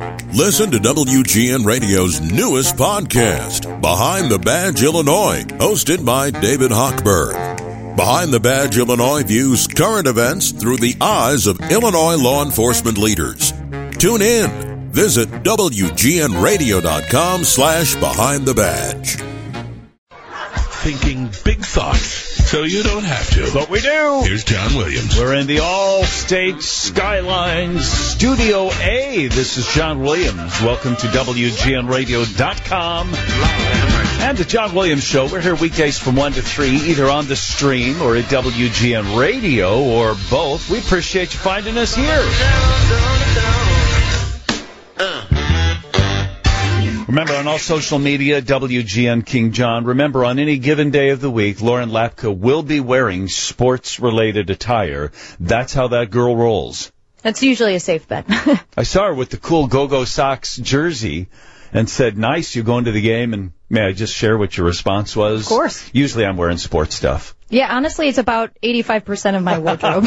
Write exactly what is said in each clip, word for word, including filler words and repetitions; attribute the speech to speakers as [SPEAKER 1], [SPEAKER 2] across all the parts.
[SPEAKER 1] Listen to W G N Radio's newest podcast, Behind the Badge Illinois, hosted by David Hochberg. Behind the Badge Illinois views current events through the eyes of Illinois law enforcement leaders. Tune in. Visit W G N radio dot com slash behind the badge.
[SPEAKER 2] Thinking big thoughts so you don't have to.
[SPEAKER 3] But we do.
[SPEAKER 2] Here's John Williams.
[SPEAKER 3] We're in the All-State Skylines Studio A. This is John Williams. Welcome to W G N radio dot com and the John Williams Show. We're here weekdays from one to three, either on the stream or at W G N Radio or both. We appreciate you finding us here. Remember, on all social media, W G N King John. Remember, on any given day of the week, Lauren Lapka will be wearing sports-related attire. That's how that girl rolls.
[SPEAKER 4] That's usually a safe bet.
[SPEAKER 3] I saw her with the cool Go-Go Sox jersey and said, nice, you going to the game? And may I just share what your response was?
[SPEAKER 4] Of course.
[SPEAKER 3] Usually I'm wearing sports stuff.
[SPEAKER 4] Yeah, honestly, it's about eighty-five percent of my wardrobe.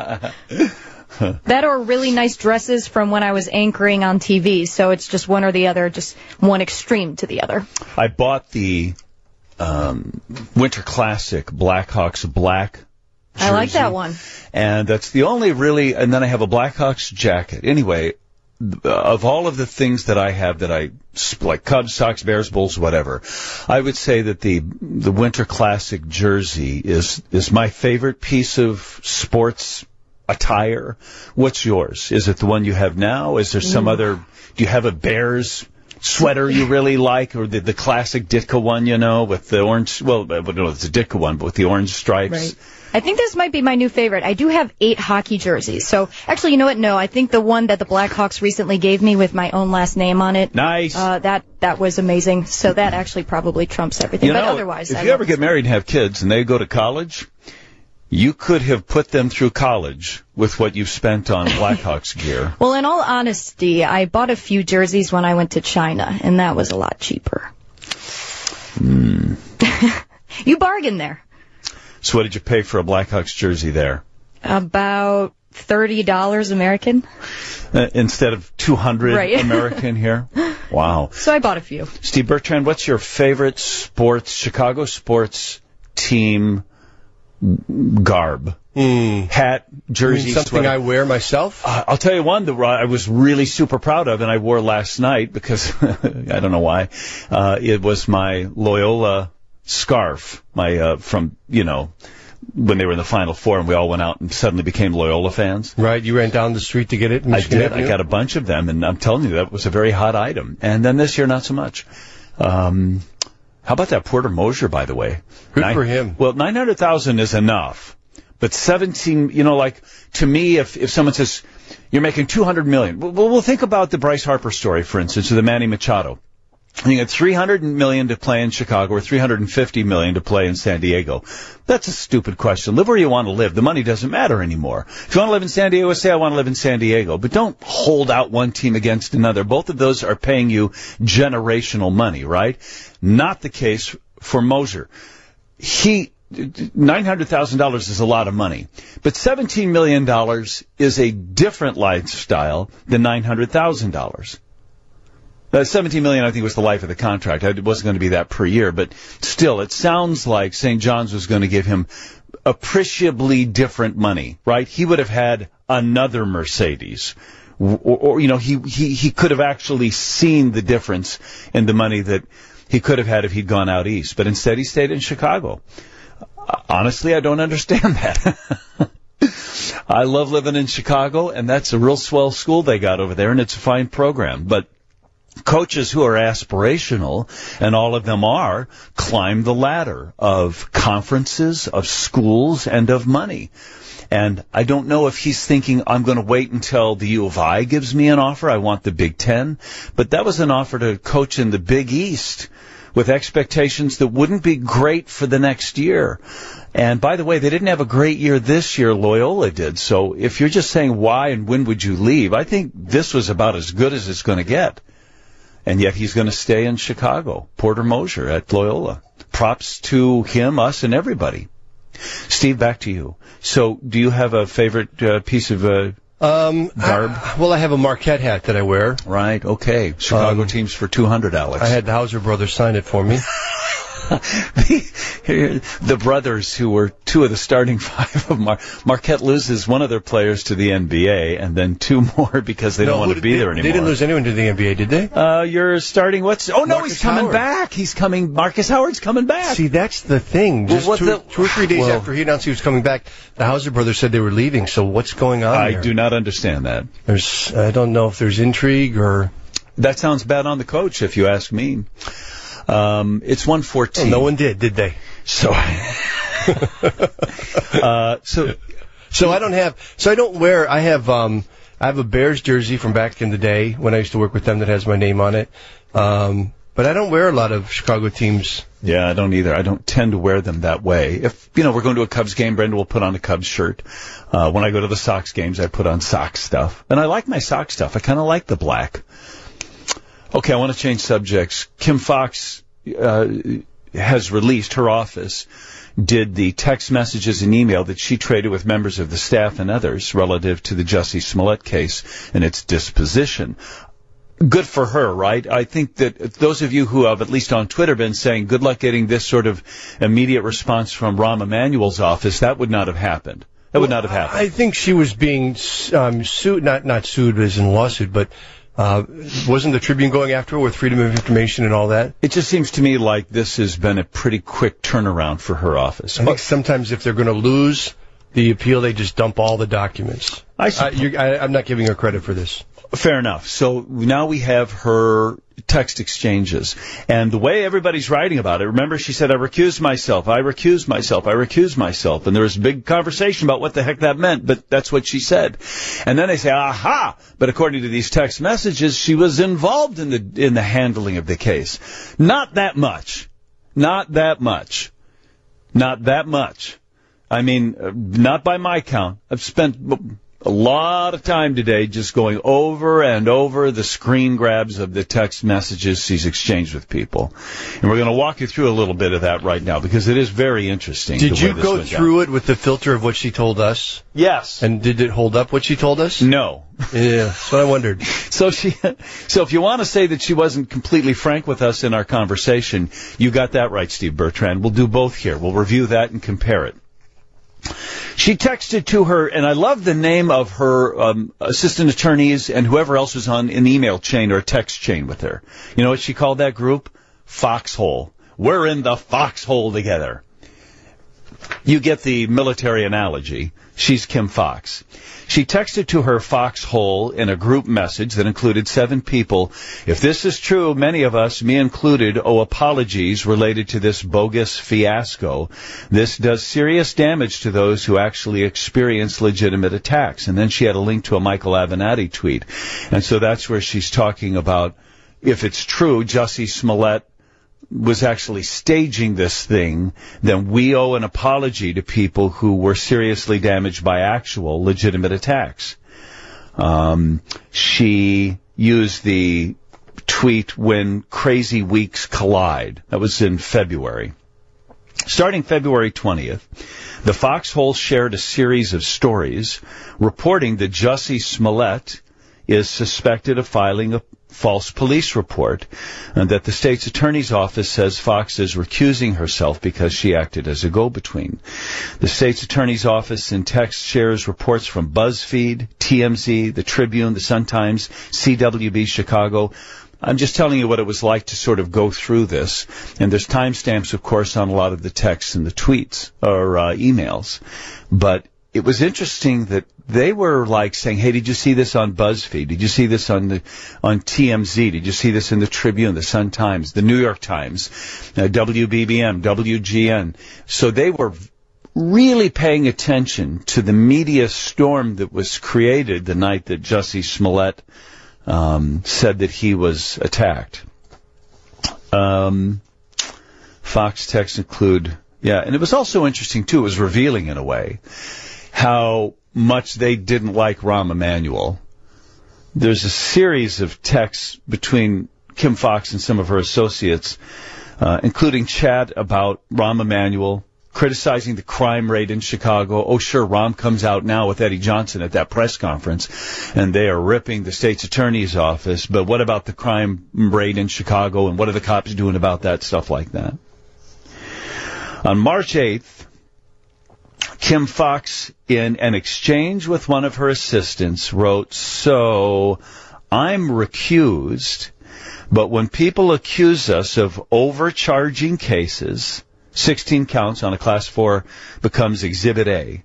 [SPEAKER 4] That or really nice dresses from when I was anchoring on T V, so it's just one or the other, just one extreme to the other.
[SPEAKER 3] I bought the um, Winter Classic Blackhawks black jersey.
[SPEAKER 4] I like that one.
[SPEAKER 3] And that's the only really, and then I have a Blackhawks jacket. Anyway, of all of the things that I have that I, like Cubs, Sox, Bears, Bulls, whatever, I would say that the the Winter Classic jersey is is my favorite piece of sports attire. What's yours? Is it the one you have now? Is there some mm. other, do you have a Bears sweater you really like, or the, the classic Ditka one, you know, with the orange, well, I don't know if it's a Ditka one, but with the orange stripes?
[SPEAKER 4] Right. I think this might be my new favorite. I do have eight hockey jerseys. So, actually, you know what? No, I think the one that the Blackhawks recently gave me with my own last name on it.
[SPEAKER 3] Nice.
[SPEAKER 4] Uh, that that was amazing. So that actually probably trumps everything.
[SPEAKER 3] You know,
[SPEAKER 4] but otherwise,
[SPEAKER 3] if
[SPEAKER 4] I
[SPEAKER 3] you ever
[SPEAKER 4] it.
[SPEAKER 3] get married and have kids and they go to college, you could have put them through college with what you've spent on Blackhawks gear.
[SPEAKER 4] Well, in all honesty, I bought a few jerseys when I went to China, and that was a lot cheaper.
[SPEAKER 3] Mm.
[SPEAKER 4] You bargained there.
[SPEAKER 3] So what did you pay for a Blackhawks jersey there?
[SPEAKER 4] About thirty dollars American.
[SPEAKER 3] Uh, instead of two hundred
[SPEAKER 4] right.
[SPEAKER 3] American here? Wow.
[SPEAKER 4] So I bought a few.
[SPEAKER 3] Steve Bertrand, what's your favorite sports, Chicago sports team garb?
[SPEAKER 5] Mm.
[SPEAKER 3] Hat, jersey,
[SPEAKER 5] you mean something
[SPEAKER 3] sweater.
[SPEAKER 5] I wear myself?
[SPEAKER 3] Uh, I'll tell you one that I was really super proud of, and I wore last night because I don't know why. Uh, it was my Loyola scarf, my uh, from you know when they were in the Final Four, and we all went out and suddenly became Loyola fans.
[SPEAKER 5] Right, you ran down the street to get it.
[SPEAKER 3] I did. I got a bunch of them, and I'm telling you that was a very hot item. And then this year, not so much. Um, How about that Porter Moser, by the way?
[SPEAKER 5] Good
[SPEAKER 3] Nine,
[SPEAKER 5] for him.
[SPEAKER 3] Well, nine hundred thousand is enough. But seventeen, you know, like, to me, if, if someone says, you're making two hundred million dollars, well, we'll think about the Bryce Harper story, for instance, or the Manny Machado. You get three hundred million dollars to play in Chicago or three hundred fifty million dollars to play in San Diego. That's a stupid question. Live where you want to live. The money doesn't matter anymore. If you want to live in San Diego, say I want to live in San Diego. But don't hold out one team against another. Both of those are paying you generational money, right? Not the case for Moser. He, nine hundred thousand dollars is a lot of money. But seventeen million dollars is a different lifestyle than nine hundred thousand dollars. Uh, seventeen million dollars, I think, was the life of the contract. It wasn't going to be that per year, but still, it sounds like Saint John's was going to give him appreciably different money, right? He would have had another Mercedes, or, or you know, he, he he could have actually seen the difference in the money that he could have had if he'd gone out east. But instead, he stayed in Chicago. Honestly, I don't understand that. I love living in Chicago, and that's a real swell school they got over there, and it's a fine program, but coaches who are aspirational, and all of them are, climb the ladder of conferences, of schools, and of money. And I don't know if he's thinking, I'm going to wait until the U of I gives me an offer. I want the Big Ten. But that was an offer to coach in the Big East with expectations that wouldn't be great for the next year. And by the way, they didn't have a great year this year. Loyola did. So if you're just saying why and when would you leave, I think this was about as good as it's going to get. And yet he's going to stay in Chicago. Porter Moser at Loyola. Props to him, us, and everybody. Steve, back to you. So do you have a favorite uh, piece of uh,
[SPEAKER 5] Um,
[SPEAKER 3] Garb?
[SPEAKER 5] I, well, I have a Marquette hat that I wear.
[SPEAKER 3] Right, okay. Chicago
[SPEAKER 5] Um,
[SPEAKER 3] teams for two hundred, Alex.
[SPEAKER 5] I had the Hauser brothers sign it for me.
[SPEAKER 3] the, the brothers who were two of the starting five of Mar- Marquette loses one of their players to the N B A and then two more because they
[SPEAKER 5] No,
[SPEAKER 3] don't want
[SPEAKER 5] who
[SPEAKER 3] to
[SPEAKER 5] did-
[SPEAKER 3] be
[SPEAKER 5] they,
[SPEAKER 3] there anymore.
[SPEAKER 5] They didn't lose anyone to the N B A, did they?
[SPEAKER 3] Uh, you're starting what's... Oh, no,
[SPEAKER 5] Marcus
[SPEAKER 3] he's coming
[SPEAKER 5] Howard.
[SPEAKER 3] back. He's coming... Marcus Howard's coming back.
[SPEAKER 5] See, that's the thing.
[SPEAKER 3] Well,
[SPEAKER 5] Just
[SPEAKER 3] what
[SPEAKER 5] two,
[SPEAKER 3] the-
[SPEAKER 5] two or three days
[SPEAKER 3] well-
[SPEAKER 5] after he announced he was coming back, the Hauser brothers said they were leaving. So what's going on
[SPEAKER 3] I
[SPEAKER 5] there?
[SPEAKER 3] do not understand that.
[SPEAKER 5] There's, I don't know if there's intrigue or...
[SPEAKER 3] That sounds bad on the coach, if you ask me. Um, it's one fourteen.
[SPEAKER 5] Well, no one did, did they?
[SPEAKER 3] So... uh, so...
[SPEAKER 5] So I don't have. So I don't wear. I have. Um, I have a Bears jersey from back in the day when I used to work with them that has my name on it. Um, but I don't wear a lot of Chicago teams.
[SPEAKER 3] Yeah, I don't either. I don't tend to wear them that way. If, you know, we're going to a Cubs game, Brenda will put on a Cubs shirt. Uh, when I go to the Sox games, I put on Sox stuff. And I like my Sox stuff. I kind of like the black. Okay, I want to change subjects. Kim Fox uh, has released, her office did the text messages and email that she traded with members of the staff and others relative to the Jussie Smollett case and its disposition. Good for her, right? I think that those of you who have, at least on Twitter, been saying, good luck getting this sort of immediate response from Rahm Emanuel's office, that would not have happened. That would not have happened.
[SPEAKER 5] I think she was being um, sued, not not sued as in a lawsuit, but uh, wasn't the Tribune going after her with freedom of information and all that?
[SPEAKER 3] It just seems to me like this has been a pretty quick turnaround for her office.
[SPEAKER 5] I think sometimes if they're going to lose the appeal, they just dump all the documents.
[SPEAKER 3] I,
[SPEAKER 5] Uh, you're, I, I'm not giving her credit for this.
[SPEAKER 3] Fair enough. So now we have her text exchanges. And the way everybody's writing about it, remember she said, I recused myself, I recused myself, I recused myself. And there was a big conversation about what the heck that meant, but that's what she said. And then they say, aha! But according to these text messages, she was involved in the in the handling of the case. Not that much. Not that much. Not that much. I mean, uh, not by my count. I've spent a lot of time today just going over and over the screen grabs of the text messages she's exchanged with people. And we're going to walk you through a little bit of that right now because it is very interesting.
[SPEAKER 5] Did
[SPEAKER 3] the
[SPEAKER 5] you
[SPEAKER 3] way this
[SPEAKER 5] go
[SPEAKER 3] went
[SPEAKER 5] through
[SPEAKER 3] down.
[SPEAKER 5] it with the filter of what she told us?
[SPEAKER 3] Yes.
[SPEAKER 5] And did it hold up what she told us?
[SPEAKER 3] No.
[SPEAKER 5] Yeah, that's what I wondered.
[SPEAKER 3] So she, so if you want to say that she wasn't completely frank with us in our conversation, you got that right, Steve Bertrand. We'll do both here. We'll review that and compare it. She texted to her, and I love the name of her um, assistant attorneys and whoever else was on an email chain or a text chain with her. You know what she called that group? Foxhole. We're in the foxhole together. You get the military analogy. She's Kim Fox. She texted to her foxhole in a group message that included seven people. If this is true, many of us, me included, owe apologies related to this bogus fiasco. This does serious damage to those who actually experience legitimate attacks. And then she had a link to a Michael Avenatti tweet. And so that's where she's talking about, if it's true, Jussie Smollett was actually staging this thing, then we owe an apology to people who were seriously damaged by actual legitimate attacks. Um, she used the tweet when crazy weeks collide. That was in February. Starting February twentieth, the Foxhole shared a series of stories reporting that Jussie Smollett is suspected of filing a false police report, and that the state's attorney's office says Fox is recusing herself because she acted as a go-between. The state's attorney's office in text shares reports from BuzzFeed, T M Z, the Tribune, the Sun-Times, C W B Chicago. I'm just telling you what it was like to sort of go through this. And there's timestamps, of course, on a lot of the texts and the tweets or uh, emails. But it was interesting that they were like saying, hey, did you see this on BuzzFeed? Did you see this on the on T M Z? Did you see this in the Tribune, the Sun-Times, the New York Times, uh, W B B M, W G N? So they were really paying attention to the media storm that was created the night that Jussie Smollett um, said that he was attacked. Um, Fox texts include, yeah, and it was also interesting, too, it was revealing in a way, how much they didn't like Rahm Emanuel. There's a series of texts between Kim Fox and some of her associates, uh, including chat about Rahm Emanuel, criticizing the crime rate in Chicago. Oh, sure, Rahm comes out now with Eddie Johnson at that press conference, and they are ripping the state's attorney's office. But what about the crime rate in Chicago, and what are the cops doing about that, stuff like that? On March eighth, Kim Foxx, in an exchange with one of her assistants, wrote, "So, I'm recused, but when people accuse us of overcharging cases, sixteen counts on a Class four becomes Exhibit A.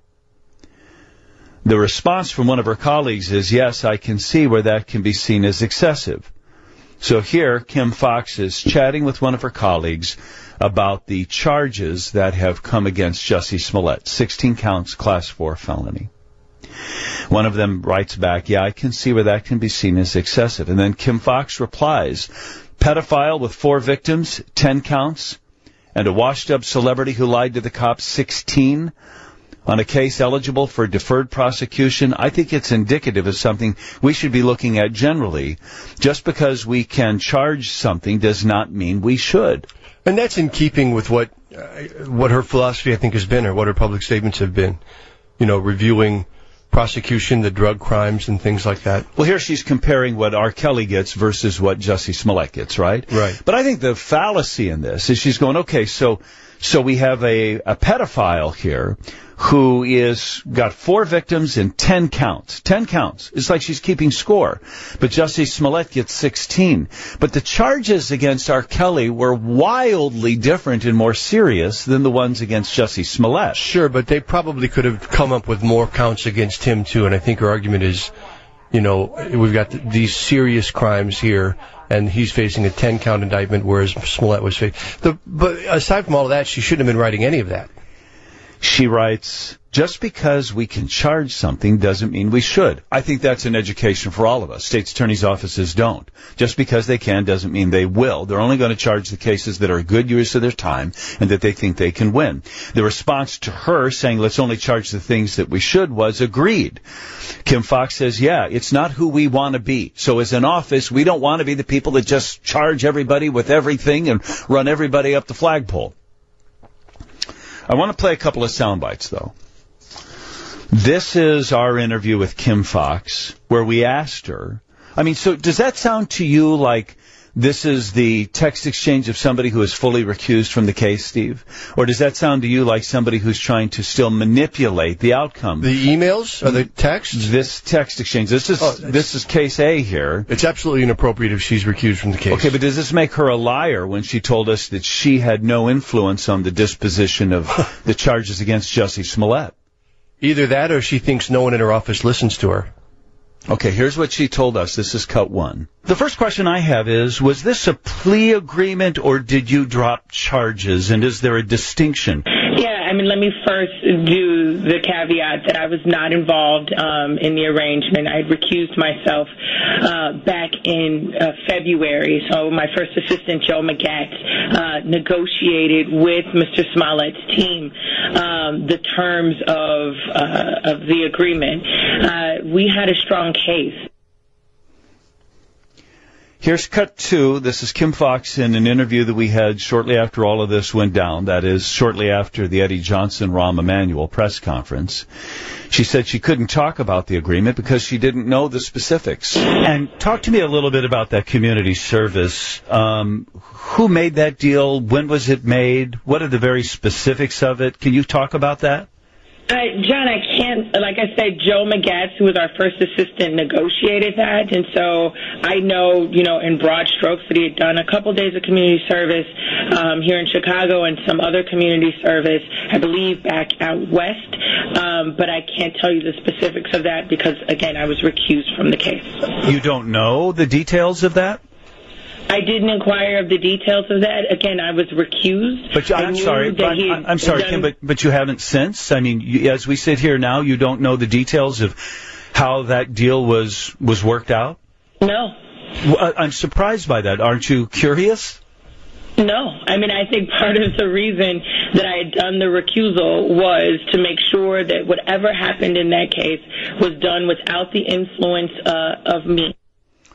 [SPEAKER 3] The response from one of her colleagues is, yes, I can see where that can be seen as excessive." So here, Kim Foxx is chatting with one of her colleagues about the charges that have come against Jussie Smollett, sixteen counts, Class four felony. One of them writes back, yeah, I can see where that can be seen as excessive. And then Kim Foxx replies, pedophile with four victims, ten counts, and a washed-up celebrity who lied to the cops, sixteen, on a case eligible for deferred prosecution. I think it's indicative of something we should be looking at generally. Just because we can charge something does not mean we should.
[SPEAKER 5] And that's in keeping with what uh, what her philosophy, I think, has been, or what her public statements have been. You know, reviewing prosecution, the drug crimes, and things like that.
[SPEAKER 3] Well, here she's comparing what R. Kelly gets versus what Jussie Smollett gets, right?
[SPEAKER 5] Right.
[SPEAKER 3] But I think the fallacy in this is she's going, okay, so so we have a, a pedophile here who is got four victims and ten counts. Ten counts. It's like she's keeping score. But Jussie Smollett gets sixteen. But the charges against R. Kelly were wildly different and more serious than the ones against Jussie Smollett.
[SPEAKER 5] Sure, but they probably could have come up with more counts against him, too. And I think her argument is, you know, we've got th- these serious crimes here, and he's facing a ten-count indictment, whereas Smollett was facing... But aside from all of that, she shouldn't have been writing any of that.
[SPEAKER 3] She writes, just because we can charge something doesn't mean we should. I think that's an education for all of us. State's attorneys' offices don't. Just because they can doesn't mean they will. They're only going to charge the cases that are a good use of their time and that they think they can win. The response to her saying, let's only charge the things that we should, was agreed. Kim Foxx says, yeah, it's not who we want to be. So as an office, we don't want to be the people that just charge everybody with everything and run everybody up the flagpole. I want to play a couple of sound bites, though. This is our interview with Kim Foxx, where we asked her, I mean, so does that sound to you like this is the text exchange of somebody who is fully recused from the case, Steve? Or does that sound to you like somebody who's trying to still manipulate the outcome?
[SPEAKER 5] The emails or the texts?
[SPEAKER 3] This text exchange. This is, oh, this is case A here.
[SPEAKER 5] It's absolutely inappropriate if she's recused from the case.
[SPEAKER 3] Okay, but does this make her a liar when she told us that she had no influence on the disposition of the charges against Jussie Smollett?
[SPEAKER 5] Either that or she thinks no one in her office listens to her.
[SPEAKER 3] Okay, here's what she told us. This is cut one. The first question I have is, was this a plea agreement or did you drop charges? And is there a distinction?
[SPEAKER 6] Yeah, I mean, let me first do the caveat that I was not involved um, in the arrangement. I had recused myself uh, back in uh, February. So my first assistant, Joe McGatz, uh, negotiated with Mister Smollett's team um, the terms of, uh, of the agreement. Uh, we had a strong case.
[SPEAKER 3] Here's cut two. This is Kim Foxx in an interview that we had shortly after all of this went down. That is, shortly after the Eddie Johnson, Rahm Emanuel press conference. She said she couldn't talk about the agreement because she didn't know the specifics. And talk to me a little bit about that community service. Um, who made that deal? When was it made? What are the very specifics of it? Can you talk about that?
[SPEAKER 6] Uh, John, I can't, like I said, Joe McGatz, who was our first assistant, negotiated that. And so I know, you know, in broad strokes that he had done a couple days of community service um, here in Chicago and some other community service, I believe, back out west. Um, but I can't tell you the specifics of that because, again, I was recused from the case.
[SPEAKER 3] You don't know the details of that?
[SPEAKER 6] I didn't inquire of the details of that. Again, I was recused.
[SPEAKER 3] But I'm sorry, but I'm, I'm sorry, done... Kim, but, but you haven't since? I mean, you, as we sit here now, you don't know the details of how that deal was, was worked out?
[SPEAKER 6] No.
[SPEAKER 3] Well, I'm surprised by that. Aren't you curious?
[SPEAKER 6] No. I mean, I think part of the reason that I had done the recusal was to make sure that whatever happened in that case was done without the influence uh, of me.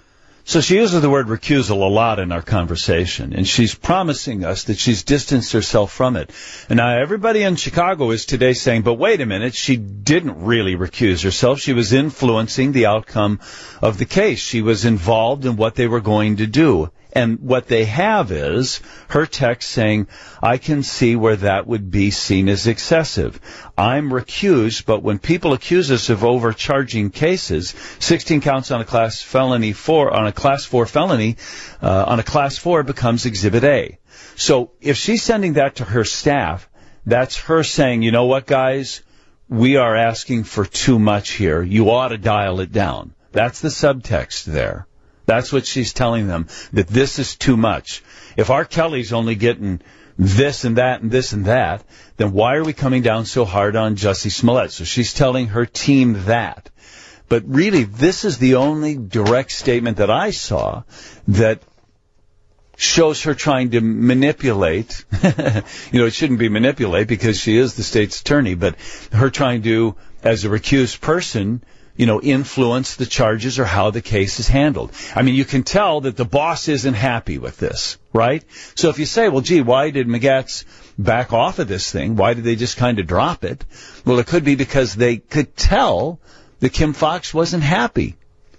[SPEAKER 3] So she uses the word recusal a lot in our conversation, and she's promising us that she's distanced herself from it. And now everybody in Chicago is today saying, but wait a minute, she didn't really recuse herself. She was influencing the outcome of the case. She was involved in what they were going to do. And what they have is her text saying, I can see where that would be seen as excessive. I'm recused, but when people accuse us of overcharging cases, sixteen counts on a class felony four, on a class four felony, uh, on a class four becomes Exhibit A. So if she's sending that to her staff, that's her saying, you know what, guys, we are asking for too much here. You ought to dial it down. That's the subtext there. That's what she's telling them, that this is too much. If R. Kelly's only getting this and that and this and that, then why are we coming down so hard on Jussie Smollett? So she's telling her team that. But really, this is the only direct statement that I saw that shows her trying to manipulate. You know, it shouldn't be manipulate because she is the state's attorney, but her trying to, as a recused person, you know, influence the charges or how the case is handled. I mean, you can tell that the boss isn't happy with this, right? So if you say, well, gee, why did McGatz back off of this thing? Why did they just kind of drop it? Well, it could be because they could tell that Kim Foxx wasn't happy.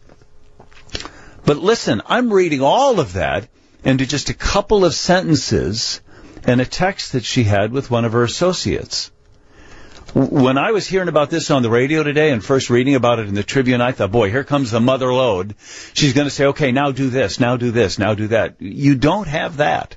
[SPEAKER 3] But listen, I'm reading all of that into just a couple of sentences and a text that she had with one of her associates. When I was hearing about this on the radio today and first reading about it in the Tribune, I thought, boy, here comes the mother lode. She's going to say, okay, now do this, now do this, now do that. You don't have that.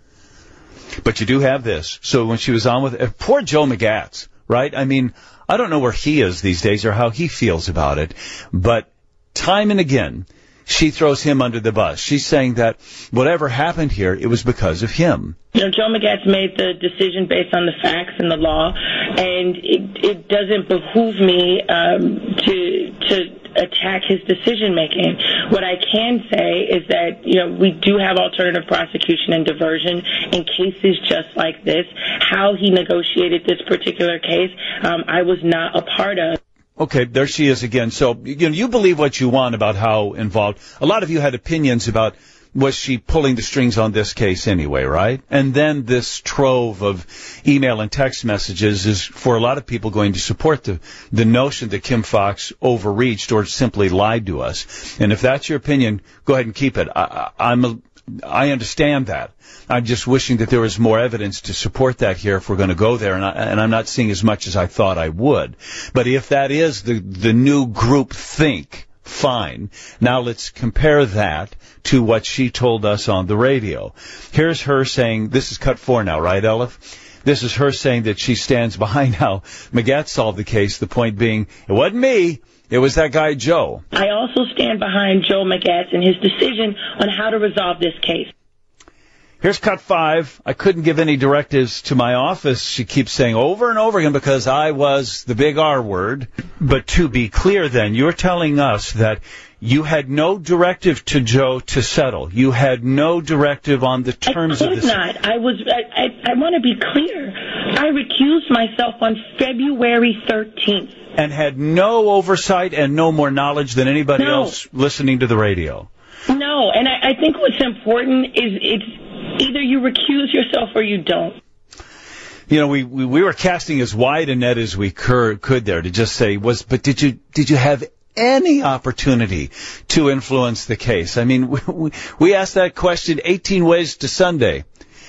[SPEAKER 3] But you do have this. So when she was on with uh, poor Joe McGatz, right? I mean, I don't know where he is these days or how he feels about it. But time and again, she throws him under the bus. She's saying that whatever happened here, it was because of him.
[SPEAKER 6] You know, Joe McGatz made the decision based on the facts and the law, and it, it doesn't behoove me um, to to attack his decision making. What I can say is that, you know, we do have alternative prosecution and diversion in cases just like this. How he negotiated this particular case, um, I was not a part of.
[SPEAKER 3] Okay, there she is again. So, you know, you believe what you want about how involved. A lot of you had opinions about, was she pulling the strings on this case anyway, right? And then this trove of email and text messages is, for a lot of people, going to support the, the notion that Kim Foxx overreached or simply lied to us. And if that's your opinion, go ahead and keep it. I, I'm a, I understand that. I'm just wishing that there was more evidence to support that here if we're going to go there, and, I, and I'm not seeing as much as I thought I would. But if that is the, the new group think, fine. Now let's compare that to what she told us on the radio. Here's her saying, this is cut four now, right, Elif? This is her saying that she stands behind how McGatz solved the case, the point being, it wasn't me. It was that guy, Joe.
[SPEAKER 6] I also stand behind Joe McGatz and his decision on how to resolve this case.
[SPEAKER 3] Here's cut five. I couldn't give any directives to my office, she keeps saying over and over again, because I was the big R word. But to be clear then, you're telling us that you had no directive to Joe to settle. You had no directive on the terms of this.
[SPEAKER 6] Of course not. I was. I, I, I want to be clear. I recused myself on February thirteenth.
[SPEAKER 3] And had no oversight and no more knowledge than anybody
[SPEAKER 6] no.
[SPEAKER 3] else listening to the radio.
[SPEAKER 6] No, and I, I think what's important is it's either you recuse yourself or you don't.
[SPEAKER 3] You know, we, we, we were casting as wide a net as we could, could there to just say, was, but did you, did you have any opportunity to influence the case? I mean, we, we asked that question eighteen ways to Sunday.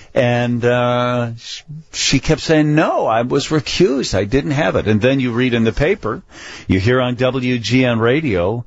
[SPEAKER 3] And uh she kept saying, no, I was recused. I didn't have it. And then you read in the paper, you hear on W G N radio,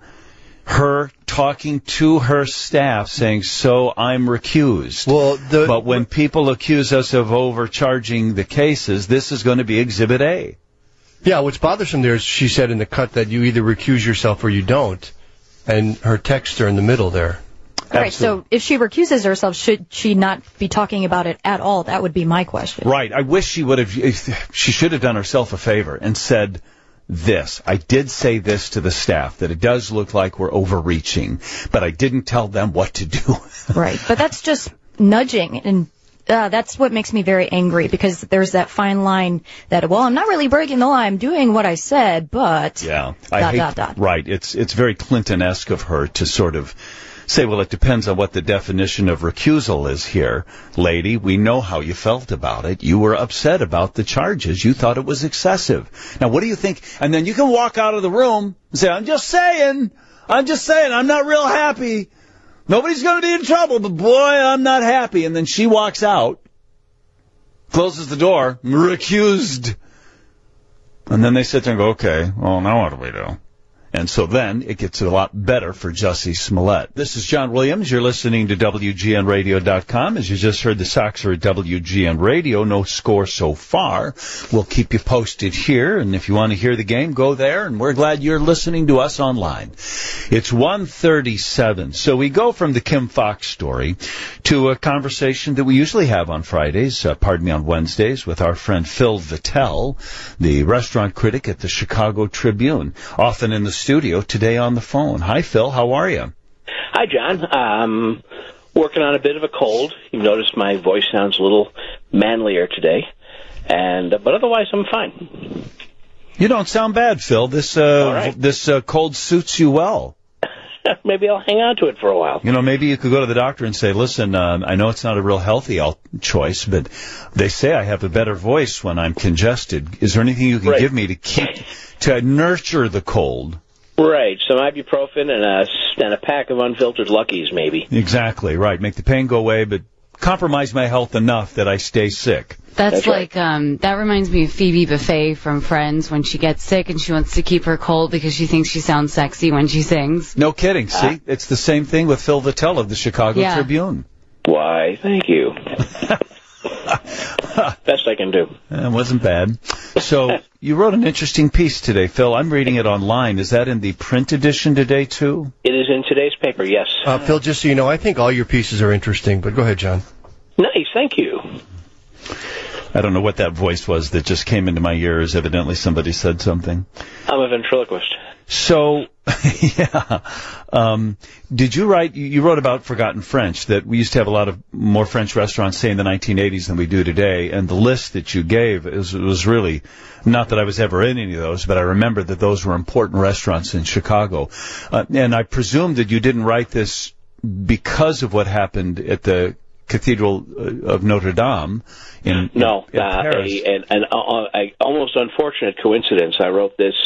[SPEAKER 3] her talking to her staff saying, so I'm recused.
[SPEAKER 5] Well, the,
[SPEAKER 3] but when people accuse us of overcharging the cases, this is going to be Exhibit A.
[SPEAKER 5] Yeah, what's bothersome there is she said in the cut that you either recuse yourself or you don't. And her texts are in the middle there.
[SPEAKER 4] All right, so if she recuses herself, should she not be talking about it at all? That would be my question.
[SPEAKER 3] Right. I wish she would have, she should have done herself a favor and said this. I did say this to the staff, that it does look like we're overreaching, but I didn't tell them what to do.
[SPEAKER 4] Right. But that's just nudging, and uh, that's what makes me very angry, because there's that fine line that, well, I'm not really breaking the law. I'm doing what I said, but
[SPEAKER 3] yeah,
[SPEAKER 4] dot,
[SPEAKER 3] I hate,
[SPEAKER 4] dot, dot.
[SPEAKER 3] Right. It's, it's very Clinton-esque of her to sort of say, well, it depends on what the definition of recusal is here. Lady, we know how you felt about it. You were upset about the charges. You thought it was excessive. Now, what do you think? And then you can walk out of the room and say, I'm just saying, I'm just saying, I'm not real happy. Nobody's going to be in trouble, but boy, I'm not happy. And then she walks out, closes the door, recused. And then they sit there and go, okay, well, now what do we do? And so then it gets a lot better for Jussie Smollett. This is John Williams. You're listening to W G N radio dot com. As you just heard, the Sox are at W G N Radio. No score so far. We'll keep you posted here. And if you want to hear the game, go there. And we're glad you're listening to us online. It's one thirty-seven. So we go from the Kim Foxx story to a conversation that we usually have on Fridays, uh, pardon me, on Wednesdays, with our friend Phil Vitale, the restaurant critic at the Chicago Tribune, often in the studio, today on the phone. Hi, Phil. How are you?
[SPEAKER 7] Hi, John. Um, working on a bit of a cold. You've noticed my voice sounds a little manlier today, and uh, but otherwise I'm fine.
[SPEAKER 3] You don't sound bad, Phil. This uh,
[SPEAKER 7] right.
[SPEAKER 3] this uh, cold suits you well.
[SPEAKER 7] Maybe I'll hang on to it for a while.
[SPEAKER 3] You know, maybe you could go to the doctor and say, listen, um, I know it's not a real healthy al- choice, but they say I have a better voice when I'm congested. Is there anything you can
[SPEAKER 7] right.
[SPEAKER 3] give me to keep, to nurture the cold?
[SPEAKER 7] Right, some ibuprofen and a, and a pack of unfiltered Luckies, maybe.
[SPEAKER 3] Exactly, right. Make the pain go away, but compromise my health enough that I stay sick.
[SPEAKER 8] That's,
[SPEAKER 7] That's
[SPEAKER 8] like,
[SPEAKER 7] right.
[SPEAKER 8] um, that reminds me of Phoebe Buffay from Friends when she gets sick and she wants to keep her cold because she thinks she sounds sexy when she sings.
[SPEAKER 3] No kidding. See,
[SPEAKER 7] Uh,
[SPEAKER 3] it's the same thing with Phil Vitale of the Chicago
[SPEAKER 8] Yeah.
[SPEAKER 3] Tribune.
[SPEAKER 7] Why, thank you. Best I can do.
[SPEAKER 3] It wasn't bad. So you wrote an interesting piece today, Phil. I'm reading it online. Is that in the print edition today, too?
[SPEAKER 7] It is in today's paper, yes.
[SPEAKER 5] Uh, Phil, just so you know, I think all your pieces are interesting, but go ahead, John.
[SPEAKER 7] Nice, thank you.
[SPEAKER 3] I don't know what that voice was that just came into my ears. Evidently somebody said something.
[SPEAKER 7] I'm a ventriloquist.
[SPEAKER 3] So, yeah. Um, did you write, you wrote about Forgotten French, that we used to have a lot of more French restaurants, say, in the nineteen eighties than we do today, and the list that you gave is, was really, not that I was ever in any of those, but I remember that those were important restaurants in Chicago. Uh, and I presume that you didn't write this because of what happened at the Cathedral of Notre Dame in,
[SPEAKER 7] no,
[SPEAKER 3] in
[SPEAKER 7] uh,
[SPEAKER 3] Paris.
[SPEAKER 7] a, an, an uh, a almost unfortunate coincidence. I wrote this.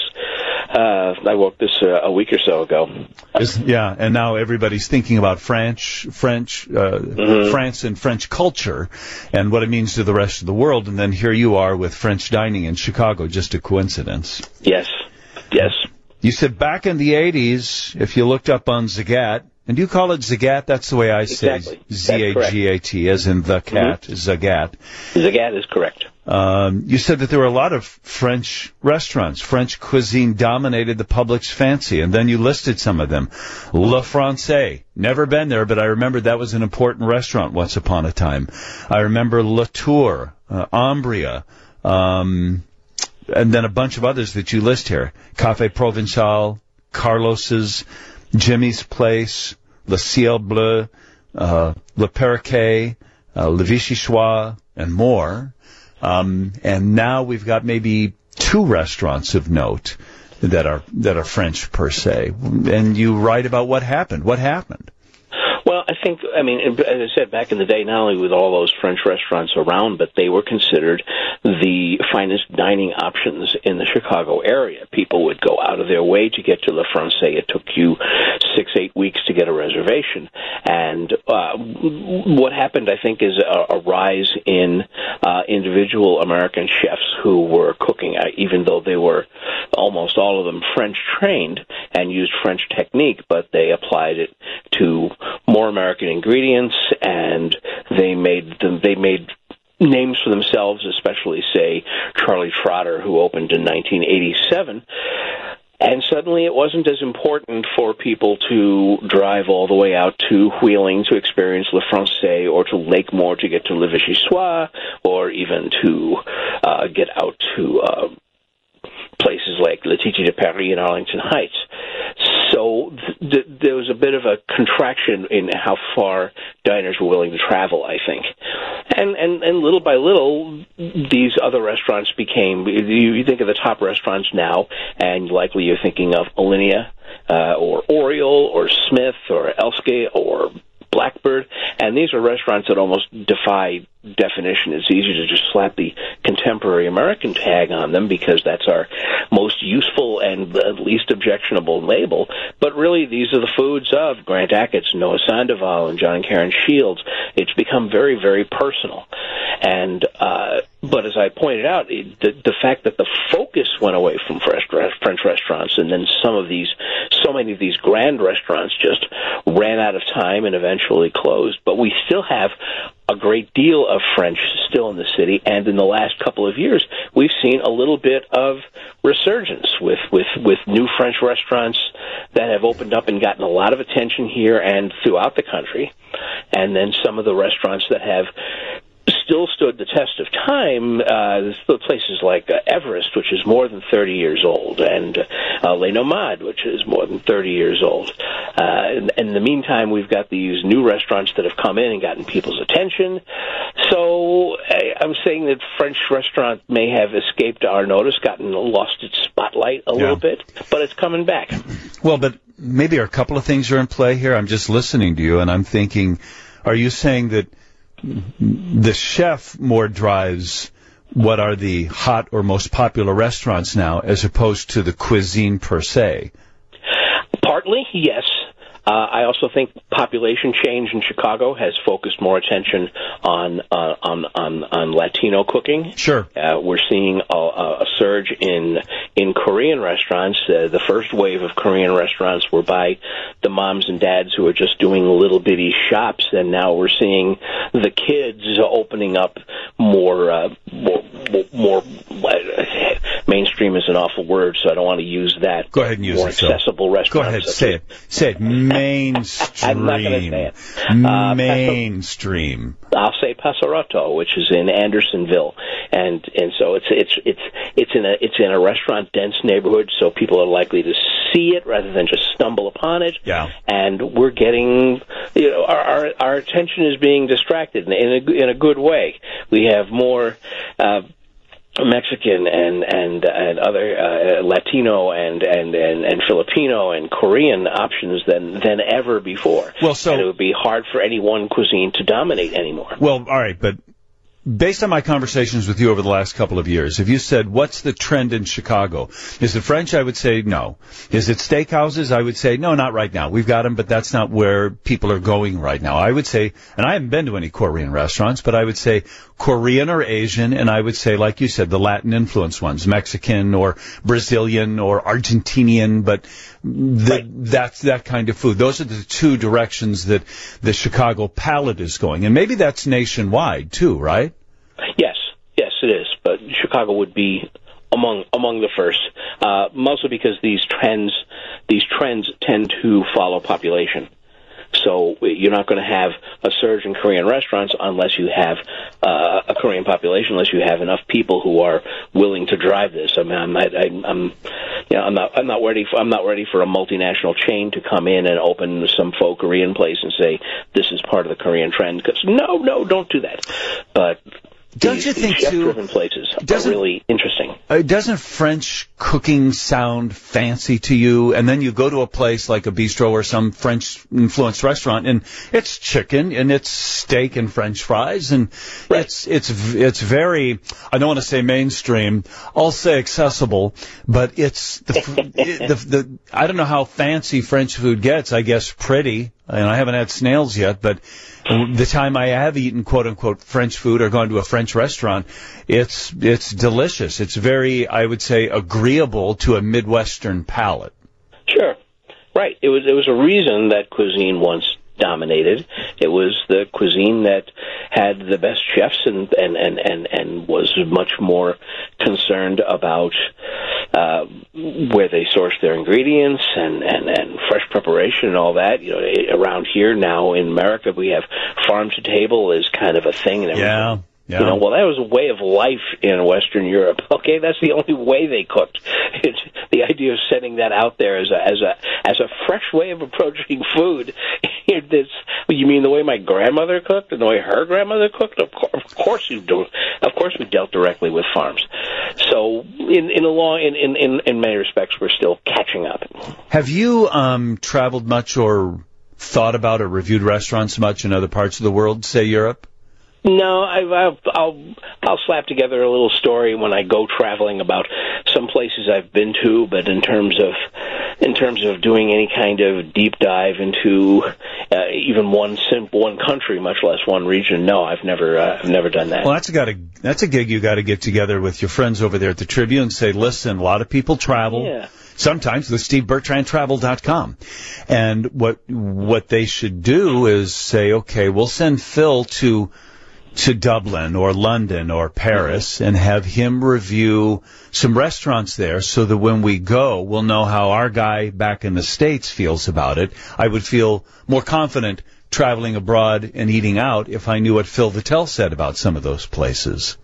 [SPEAKER 7] Uh, I wrote this uh, a week or so ago.
[SPEAKER 3] Is, yeah, and now everybody's thinking about French, French, uh,
[SPEAKER 7] mm-hmm.
[SPEAKER 3] France and French culture, and what it means to the rest of the world. And then here you are with French dining in Chicago. Just a coincidence.
[SPEAKER 7] Yes, yes.
[SPEAKER 3] You said back in the eighties, if you looked up on Zagat. And do you call it Zagat? That's the way I say
[SPEAKER 7] Exactly.
[SPEAKER 3] Z A G A T, as in the cat,
[SPEAKER 7] Mm-hmm.
[SPEAKER 3] Zagat.
[SPEAKER 7] Zagat is correct.
[SPEAKER 3] Um, you said that there were a lot of French restaurants. French cuisine dominated the public's fancy, and then you listed some of them. Le Francais. Never been there, but I remember that was an important restaurant once upon a time. I remember La Tour, uh, Ambria, um, and then a bunch of others that you list here. Café Provençal, Carlos's, Jimmy's Place, Le Ciel Bleu, uh, Le Perroquet, uh, Le Vichyssoise, and more. Um, and now we've got maybe two restaurants of note that are that are French per se. And you write about what happened. What happened?
[SPEAKER 7] Well, I think, I mean, as I said, back in the day, not only with all those French restaurants around, but they were considered the finest dining options in the Chicago area. People would go out of their way to get to Le Francais. It took you six, eight weeks to get a reservation. And uh, what happened, I think, is a, a rise in uh, individual American chefs who were cooking, uh, even though they were almost all of them French-trained and used French technique, but they applied it to more American ingredients, and they made them, they made names for themselves, especially, say, Charlie Trotter, who opened in nineteen eighty-seven. And suddenly it wasn't as important for people to drive all the way out to Wheeling to experience Le Francais, or to Lakemore to get to Le Vichyssoise, or even to uh, get out to uh, places like Le Titi de Paris and Arlington Heights. So so th- th- there was a bit of a contraction in how far diners were willing to travel, I think. And, and, and little by little, these other restaurants became, you, you think of the top restaurants now, and likely you're thinking of Alinea, uh, or Oriole, or Smith, or Elske, or Blackbird, and these are restaurants that almost defy definition. It's easy to just slap the contemporary American tag on them because that's our most useful and the least objectionable label. But really, these are the foods of Grant Achatz, Noah Sandoval, and John and Karen Shields. It's become very, very personal. And uh, but as I pointed out, it, the, the fact that the focus went away from fresh, French restaurants, and then some of these, so many of these grand restaurants just ran out of time and eventually closed. But we still have a great deal of French still in the city, and in the last couple of years, we've seen a little bit of resurgence with, with, with new French restaurants that have opened up and gotten a lot of attention here and throughout the country, and then some of the restaurants that have still stood the test of time, uh, places like uh, Everest, which is more than thirty years old, and uh, Les Nomades, which is more than thirty years old. Uh, in, in the meantime, we've got these new restaurants that have come in and gotten people's attention. So I, I'm saying that French restaurant may have escaped our notice, gotten lost its spotlight a yeah. little bit, but it's coming back.
[SPEAKER 3] Well, but maybe a couple of things are in play here. I'm just listening to you, and I'm thinking, are you saying that the chef more drives what are the hot or most popular restaurants now as opposed to the cuisine per se?
[SPEAKER 7] Partly, yes. Uh, I also think population change in Chicago has focused more attention on uh, on, on on Latino cooking.
[SPEAKER 3] Sure,
[SPEAKER 7] uh, we're seeing a, a surge in in Korean restaurants. Uh, the first wave of Korean restaurants were by the moms and dads who are just doing little bitty shops, and now we're seeing the kids opening up more uh, more more. more mainstream is an awful word, so I don't want to use that.
[SPEAKER 3] Go ahead and use
[SPEAKER 7] more
[SPEAKER 3] it.
[SPEAKER 7] More accessible
[SPEAKER 3] so.
[SPEAKER 7] restaurants.
[SPEAKER 3] Go ahead, say it. Say it. Mainstream.
[SPEAKER 7] I'm not going to say it.
[SPEAKER 3] Uh, Mainstream.
[SPEAKER 7] I'll say Passerotto, which is in Andersonville, and and so it's it's it's it's in a it's in a restaurant dense neighborhood, so people are likely to see it rather than just stumble upon it.
[SPEAKER 3] Yeah.
[SPEAKER 7] And we're getting, you know, our our, our attention is being distracted in a in a good way. We have more. Uh, Mexican and and and other uh, Latino and, and, and, and Filipino and Korean options than than ever before.
[SPEAKER 3] Well, so
[SPEAKER 7] and it would be hard for any one cuisine to dominate anymore.
[SPEAKER 3] Well, all right, but based on my conversations with you over the last couple of years, if you said, what's the trend in Chicago? Is it French? I would say no. Is it steakhouses? I would say no, not right now. We've got them, but that's not where people are going right now. I would say, and I haven't been to any Korean restaurants, but I would say Korean or Asian, and I would say, like you said, the Latin influence ones, Mexican or Brazilian or Argentinian, but the,
[SPEAKER 7] right.
[SPEAKER 3] that's that kind of food. Those are the two directions that the Chicago palate is going. And maybe that's nationwide, too, right?
[SPEAKER 7] Yes, yes, it is. But Chicago would be among among the first, uh, mostly because these trends these trends tend to follow population. So you're not going to have a surge in Korean restaurants unless you have uh, a Korean population, unless you have enough people who are willing to drive this. I mean, I'm not, I'm, I'm, you know, I'm not, I'm not ready. For, I'm not ready for a multinational chain to come in and open some faux Korean place and say this is part of the Korean trend. Because no, no, don't do that. But
[SPEAKER 3] don't
[SPEAKER 7] these,
[SPEAKER 3] you think
[SPEAKER 7] these chef-driven
[SPEAKER 3] too,
[SPEAKER 7] places are really interesting.
[SPEAKER 3] Uh, doesn't French cooking sound fancy to you? And then you go to a place like a bistro or some French-influenced restaurant, and it's chicken and it's steak and French fries, and
[SPEAKER 7] right.
[SPEAKER 3] it's it's it's very, I don't want to say mainstream, I'll say accessible, but it's the, the the I don't know how fancy French food gets. I guess pretty, and I haven't had snails yet, but the time I have eaten quote-unquote French food or gone to a French restaurant, it's it's delicious. It's very, I would say, agreeable to a Midwestern palate.
[SPEAKER 7] Sure. Right. It was it was a reason that cuisine once dominated. It was the cuisine that had the best chefs and and, and, and, and was much more concerned about uh, where they sourced their ingredients and, and, and fresh preparation and all that. You know, around here now in America, we have farm to table is kind of a thing. And
[SPEAKER 3] yeah. Yeah.
[SPEAKER 7] You know, well, that was a way of life in Western Europe. Okay, that's the only way they cooked. It's the idea of setting that out there as a as a as a fresh way of approaching food. This, you mean the way my grandmother cooked and the way her grandmother cooked? Of course, of course you do. Of course, we dealt directly with farms. So, in in a long in in in, in many respects, we're still catching up.
[SPEAKER 3] Have you um, traveled much or thought about or reviewed restaurants much in other parts of the world, say Europe?
[SPEAKER 7] No, I've, I've, I'll I'll slap together a little story when I go traveling about some places I've been to, but in terms of in terms of doing any kind of deep dive into uh, even one simple one country, much less one region, no, I've never uh, I've never done that.
[SPEAKER 3] Well, that's a got that's a gig you got to get together with your friends over there at the Tribune and say, listen, a lot of people travel.
[SPEAKER 7] Yeah.
[SPEAKER 3] Sometimes with Steve Bertrand Travel dot com. And what what they should do is say, okay, we'll send Phil to to Dublin or London or Paris mm-hmm. and have him review some restaurants there so that when we go, we'll know how our guy back in the States feels about it. I would feel more confident traveling abroad and eating out if I knew what Phil Vitale said about some of those places.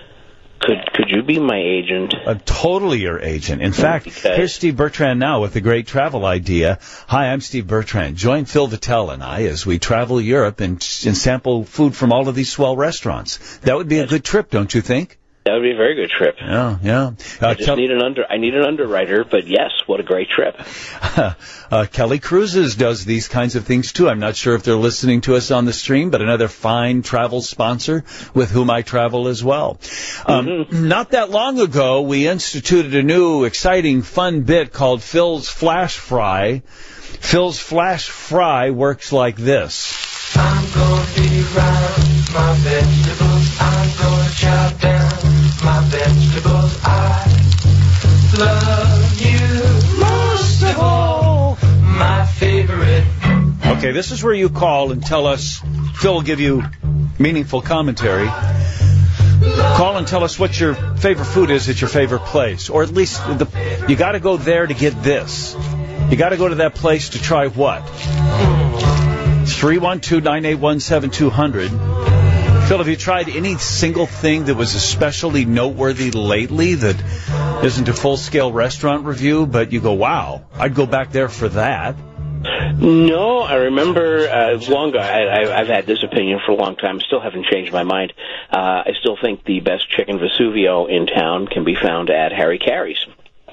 [SPEAKER 7] Could could you be my agent?
[SPEAKER 3] I'm totally your agent. In fact,
[SPEAKER 7] because...
[SPEAKER 3] here's Steve Bertrand now with a great travel idea. Hi, I'm Steve Bertrand. Join Phil Vitale and I as we travel Europe and, and sample food from all of these swell restaurants. That would be a good trip, don't you think?
[SPEAKER 7] That would be a very good trip.
[SPEAKER 3] Yeah, yeah. Uh,
[SPEAKER 7] I just Kel- need an under. I need an underwriter, but yes, what a great trip.
[SPEAKER 3] uh, Kelly Cruises does these kinds of things too. I'm not sure if they're listening to us on the stream, but another fine travel sponsor with whom I travel as well. Um, mm-hmm. Not that long ago, we instituted a new, exciting, fun bit called Phil's Flash Fry. Phil's Flash Fry works like this. I'm going to be around my vegetables. I'm going to chop down my vegetables. I love you most of all. My favorite. Okay, this is where you call and tell us. Phil will give you meaningful commentary. Call and tell us what your favorite food is at your favorite place, or at least the, you got to go there to get this. You got to go to that place to try what? three one two, nine eight one, seven two zero zero. Phil, have you tried any single thing that was especially noteworthy lately that isn't a full-scale restaurant review, but you go, wow, I'd go back there for that?
[SPEAKER 7] No, I remember uh, long ago, I, I, I've had this opinion for a long time, still haven't changed my mind. Uh, I still think the best chicken Vesuvio in town can be found at Harry Carey's.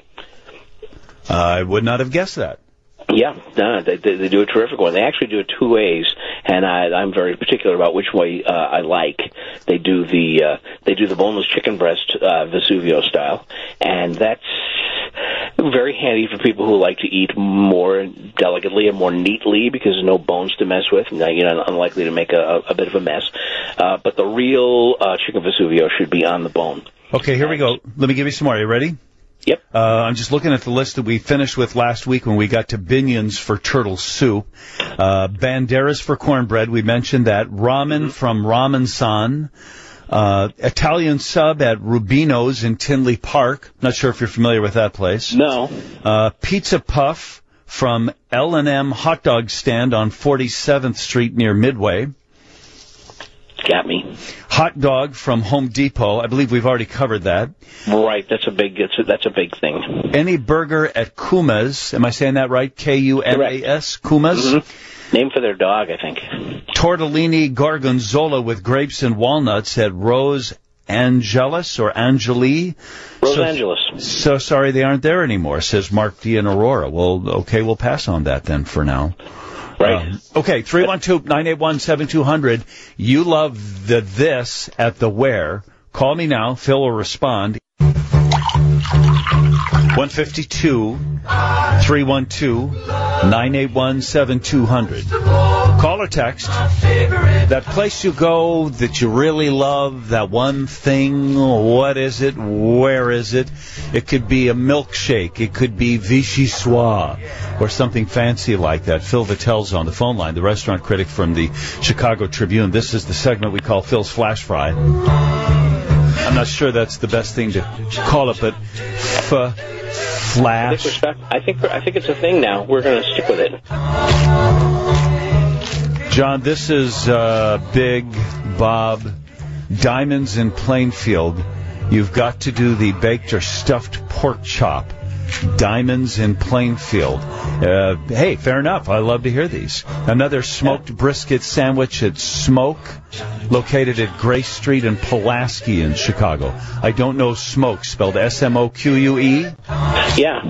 [SPEAKER 3] Uh, I would not have guessed that.
[SPEAKER 7] Yeah, no, they, they, they do a terrific one. They actually do it two ways, and I, I'm very particular about which way uh, I like. They do the uh, they do the boneless chicken breast uh, Vesuvio style, and that's very handy for people who like to eat more delicately and more neatly because there's no bones to mess with, and you're not unlikely to make a, a bit of a mess. Uh, but the real uh, chicken Vesuvio should be on the bone.
[SPEAKER 3] Okay, here we go. Let me give you some more. Are you ready?
[SPEAKER 7] Yep.
[SPEAKER 3] Uh, I'm just looking at the list that we finished with last week when we got to binions for turtle soup. Uh, banderas for cornbread. We mentioned that. Ramen mm-hmm. from Ramen San. Uh, Italian sub at Rubino's in Tinley Park. Not sure if you're familiar with that place.
[SPEAKER 7] No.
[SPEAKER 3] Uh, pizza puff from L and M hot dog stand on forty-seventh Street near Midway.
[SPEAKER 7] Got me.
[SPEAKER 3] Hot dog from Home Depot. I believe we've already covered that.
[SPEAKER 7] Right. That's a big. That's a, that's a big thing.
[SPEAKER 3] Any burger at Kuma's. Am I saying that right? K U M A S. Kuma's.
[SPEAKER 7] Mm-hmm. Name for their dog, I think.
[SPEAKER 3] Tortellini gorgonzola with grapes and walnuts at Rose Angelis or Angeli.
[SPEAKER 7] Rose
[SPEAKER 3] so,
[SPEAKER 7] Angelis.
[SPEAKER 3] So sorry they aren't there anymore, says Mark D. and Aurora. Well, okay, we'll pass on that then for now.
[SPEAKER 7] Right.
[SPEAKER 3] Um, okay, three one two, nine eight one, seven two zero zero. You love the this at the where. Call me now. Phil will respond. one fifty-two, three one two, nine eight one, seven two zero zero. Call or text. That place you go that you really love, that one thing, what is it, where is it? It could be a milkshake, it could be Vichy Soir, or something fancy like that. Phil Vitale's on the phone line, the restaurant critic from the Chicago Tribune. This is the segment we call Phil's Flash Fry. I'm not sure that's the best thing to call it, but f- flash.
[SPEAKER 7] I think, I think it's a thing now. We're going to stick with it.
[SPEAKER 3] John, this is uh, Big Bob Diamonds in Plainfield. You've got to do the baked or stuffed pork chop. Diamonds in Plainfield. Uh, hey, fair enough. I love to hear these. Another smoked brisket sandwich at Smoke, located at Grace Street and Pulaski in Chicago. I don't know Smoke, spelled S M O Q U E?
[SPEAKER 7] Yeah.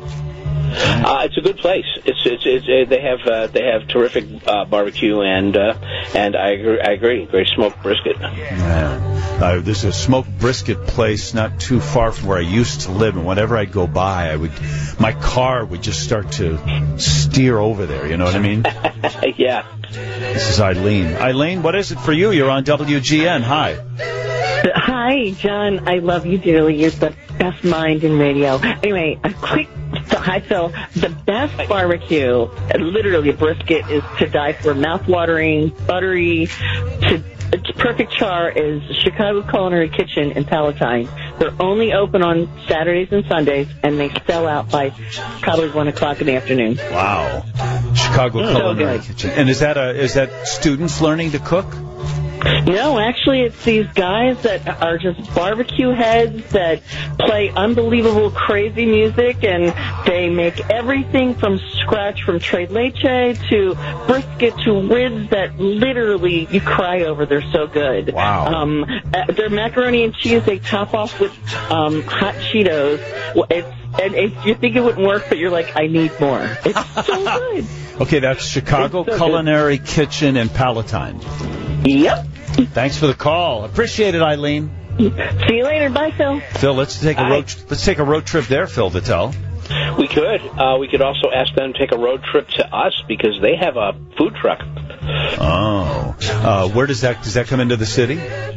[SPEAKER 7] Uh, it's a good place. It's it's, it's uh, they have uh, they have terrific uh, barbecue and uh, and I agree, I agree. Great smoked brisket.
[SPEAKER 3] Yeah. Uh, there's a smoked brisket place not too far from where I used to live, and whenever I'd go by, I would my car would just start to steer over there. You know what I mean?
[SPEAKER 7] Yeah.
[SPEAKER 3] This is Eileen. Eileen, what is it for you? You're on W G N. Hi.
[SPEAKER 9] Hi, John. I love you dearly. You're the best mind in radio. Anyway, a quick. So, hi, Phil. The best barbecue, literally brisket, is to die for. Mouth-watering, buttery, to perfect char is Chicago Culinary Kitchen in Palatine. They're only open on Saturdays and Sundays, and they sell out by probably one o'clock in the afternoon.
[SPEAKER 3] Wow, Chicago
[SPEAKER 9] So
[SPEAKER 3] Culinary
[SPEAKER 9] good.
[SPEAKER 3] Kitchen. And is that a is that students learning to cook?
[SPEAKER 9] No, actually, it's these guys that are just barbecue heads that play unbelievable, crazy music, and they make everything from scratch, from tres leche to brisket to ribs that literally you cry over. They're so good.
[SPEAKER 3] Wow.
[SPEAKER 9] Um, uh, their macaroni and cheese they top off with um, hot Cheetos. Well, It's and it's, you think it wouldn't work, but you're like, I need more. It's so good.
[SPEAKER 3] Okay, that's Chicago
[SPEAKER 9] It's so
[SPEAKER 3] Culinary Kitchen in Palatine.
[SPEAKER 9] Yep.
[SPEAKER 3] Thanks for the call. Appreciate it, Eileen.
[SPEAKER 9] See you later. Bye, Phil.
[SPEAKER 3] Phil, let's take a
[SPEAKER 7] Bye.
[SPEAKER 3] road let's take a road trip there, Phil Vitale.
[SPEAKER 7] We could. Uh, we could also ask them to take a road trip to us because they have a food truck.
[SPEAKER 3] Oh, uh, where does that does that come into the city?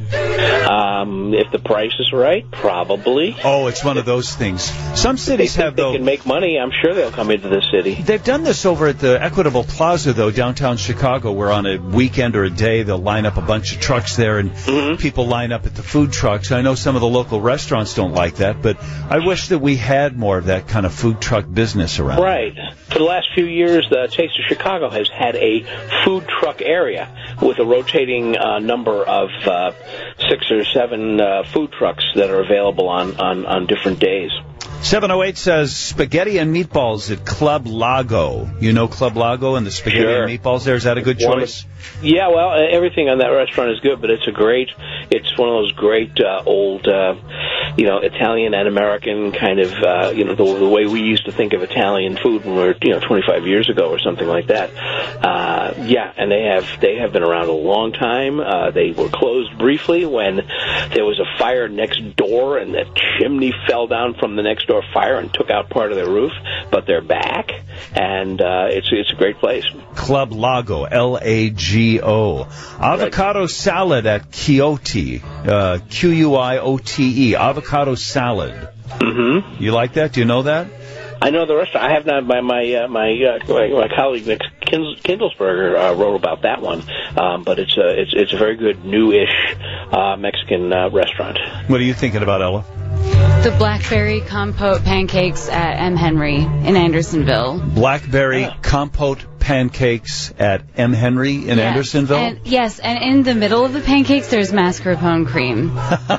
[SPEAKER 7] Um, if the price is right, probably.
[SPEAKER 3] Oh, it's one of those things. Some
[SPEAKER 7] They
[SPEAKER 3] cities
[SPEAKER 7] think
[SPEAKER 3] have
[SPEAKER 7] they
[SPEAKER 3] though.
[SPEAKER 7] can make money. I'm sure they'll come into the city.
[SPEAKER 3] They've done this over at the Equitable Plaza, though, downtown Chicago, where on a weekend or a day they'll line up a bunch of trucks there and
[SPEAKER 7] Mm-hmm.
[SPEAKER 3] people line up at the food trucks. I know some of the local restaurants don't like that, but I wish that we had more of that kind of food truck business around.
[SPEAKER 7] Right. For the last few years, the Taste of Chicago has had a food truck area with a rotating uh, number of uh, six or seven uh, food trucks that are available on, on, on different days.
[SPEAKER 3] seven oh eight says spaghetti and meatballs at Club Lago. You know Club Lago and the spaghetti
[SPEAKER 7] Sure.
[SPEAKER 3] and meatballs there? Is that a good
[SPEAKER 7] One of-
[SPEAKER 3] choice?
[SPEAKER 7] Yeah, well, uh, everything on that restaurant is good, but it's a great, it's one of those great uh, old, uh, you know, Italian and American kind of, uh, you know, the, the way we used to think of Italian food when we were, you know, twenty-five years ago or something like that. Uh, yeah, and they have, they have been around a long time. Uh, they were closed briefly when there was a fire next door and the chimney fell down from the next door fire and took out part of their roof, but they're back, and uh, it's, it's a great place.
[SPEAKER 3] Club Lago, L A G O. Avocado salad at Quixote, uh, Q U I O T E, avocado salad.
[SPEAKER 7] Mm-hmm.
[SPEAKER 3] You like that? Do you know that?
[SPEAKER 7] I know the restaurant. I have not. My my uh, my, uh, my my colleague Nick Kindles- Kindlesberger uh, wrote about that one, um, but it's a it's it's a very good new-ish uh, Mexican uh, restaurant.
[SPEAKER 3] What are you thinking about, Ella?
[SPEAKER 8] The blackberry compote pancakes at M. Henry in Andersonville.
[SPEAKER 3] Blackberry compote pancakes at M. Henry in
[SPEAKER 8] Yes,
[SPEAKER 3] Andersonville?
[SPEAKER 8] And, yes, and in the middle of the pancakes, there's mascarpone cream.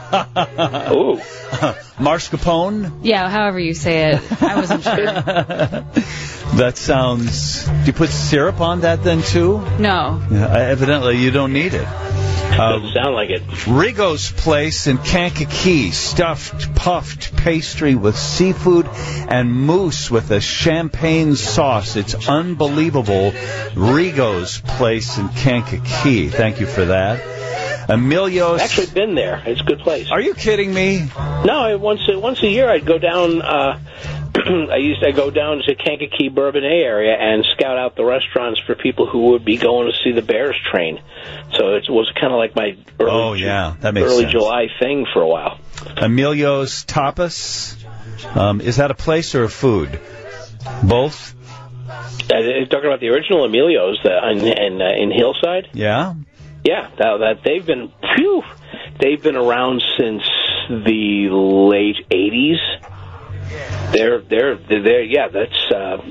[SPEAKER 7] Ooh.
[SPEAKER 3] Mascarpone?
[SPEAKER 8] Yeah, however you say it. I wasn't sure.
[SPEAKER 3] That sounds... Do you put syrup on that then, too?
[SPEAKER 8] No.
[SPEAKER 3] Yeah, evidently, you don't need it. Uh,
[SPEAKER 7] Doesn't sound like it.
[SPEAKER 3] Rigo's Place in Kankakee, stuffed, puffed pastry with seafood and mousse with a champagne sauce. It's unbelievable. Rigo's Place in Kankakee. Thank you for that. Emilio's...
[SPEAKER 7] I've actually been there. It's a good place.
[SPEAKER 3] Are you kidding me?
[SPEAKER 7] No, I, once a, once a year I'd go down. Uh, I used to go down to Kankakee Bourbonnais area and scout out the restaurants for people who would be going to see the Bears train. So it was kind of like my early,
[SPEAKER 3] Oh, yeah, that makes
[SPEAKER 7] early
[SPEAKER 3] sense.
[SPEAKER 7] July thing for a while.
[SPEAKER 3] Emilio's Tapas. Um, is that a place or a food? Both?
[SPEAKER 7] Uh, you're talking about the original Emilio's uh, in in, uh, in Hillside.
[SPEAKER 3] Yeah?
[SPEAKER 7] Yeah, that, that they've been phew, they've been around since the late eighties. They're they're they're yeah. That's uh,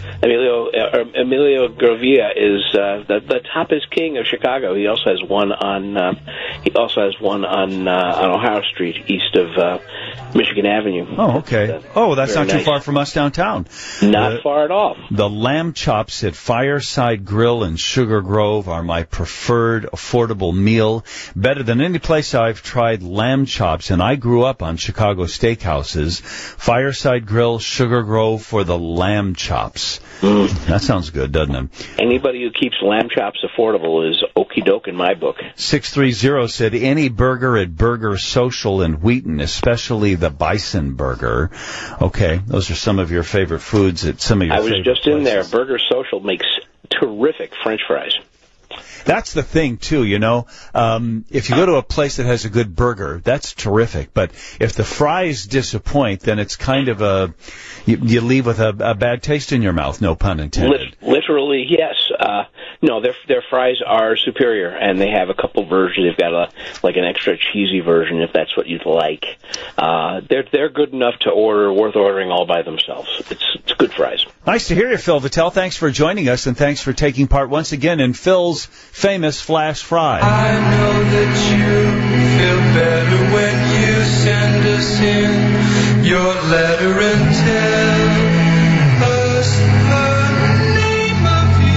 [SPEAKER 7] Emilio uh, Emilio Gravia is uh, the the top is king of Chicago. He also has one on uh, he also has one on uh, on Ohio Street, east of uh, Michigan Avenue.
[SPEAKER 3] Oh, okay.
[SPEAKER 7] Uh,
[SPEAKER 3] oh, that's not
[SPEAKER 7] nice.
[SPEAKER 3] too far from us downtown.
[SPEAKER 7] Not
[SPEAKER 3] uh,
[SPEAKER 7] far at all.
[SPEAKER 3] The lamb chops at Fireside Grill in Sugar Grove are my preferred affordable meal. Better than any place I've tried lamb chops, and I grew up on Chicago steakhouses. Fireside Grill, Sugar Grove for the lamb chops.
[SPEAKER 7] Mm.
[SPEAKER 3] That sounds good, doesn't it?
[SPEAKER 7] Anybody who keeps lamb chops affordable is okie doke in my book.
[SPEAKER 3] six three zero said, any burger at Burger Social in Wheaton, especially the bison burger. Okay, those are some of your favorite foods at some of your
[SPEAKER 7] I was
[SPEAKER 3] favorite
[SPEAKER 7] just
[SPEAKER 3] places.
[SPEAKER 7] in there. Burger Social makes terrific French fries.
[SPEAKER 3] That's the thing, too, you know. Um, if you go to a place that has a good burger, that's terrific. But if the fries disappoint, then it's kind of a... You, you leave with a, a bad taste in your mouth, no pun intended.
[SPEAKER 7] Lit- literally, yes. Uh, no, their their fries are superior, and they have a couple versions. They've got a like an extra cheesy version, if that's what you'd like. Uh, they're they're good enough to order, worth ordering all by themselves. It's it's good fries.
[SPEAKER 3] Nice to hear you, Phil Vitale. Thanks for joining us, and thanks for taking part once again in Phil's famous Flash Fry.
[SPEAKER 10] I know that you feel better when you send us in your letter and tell us the name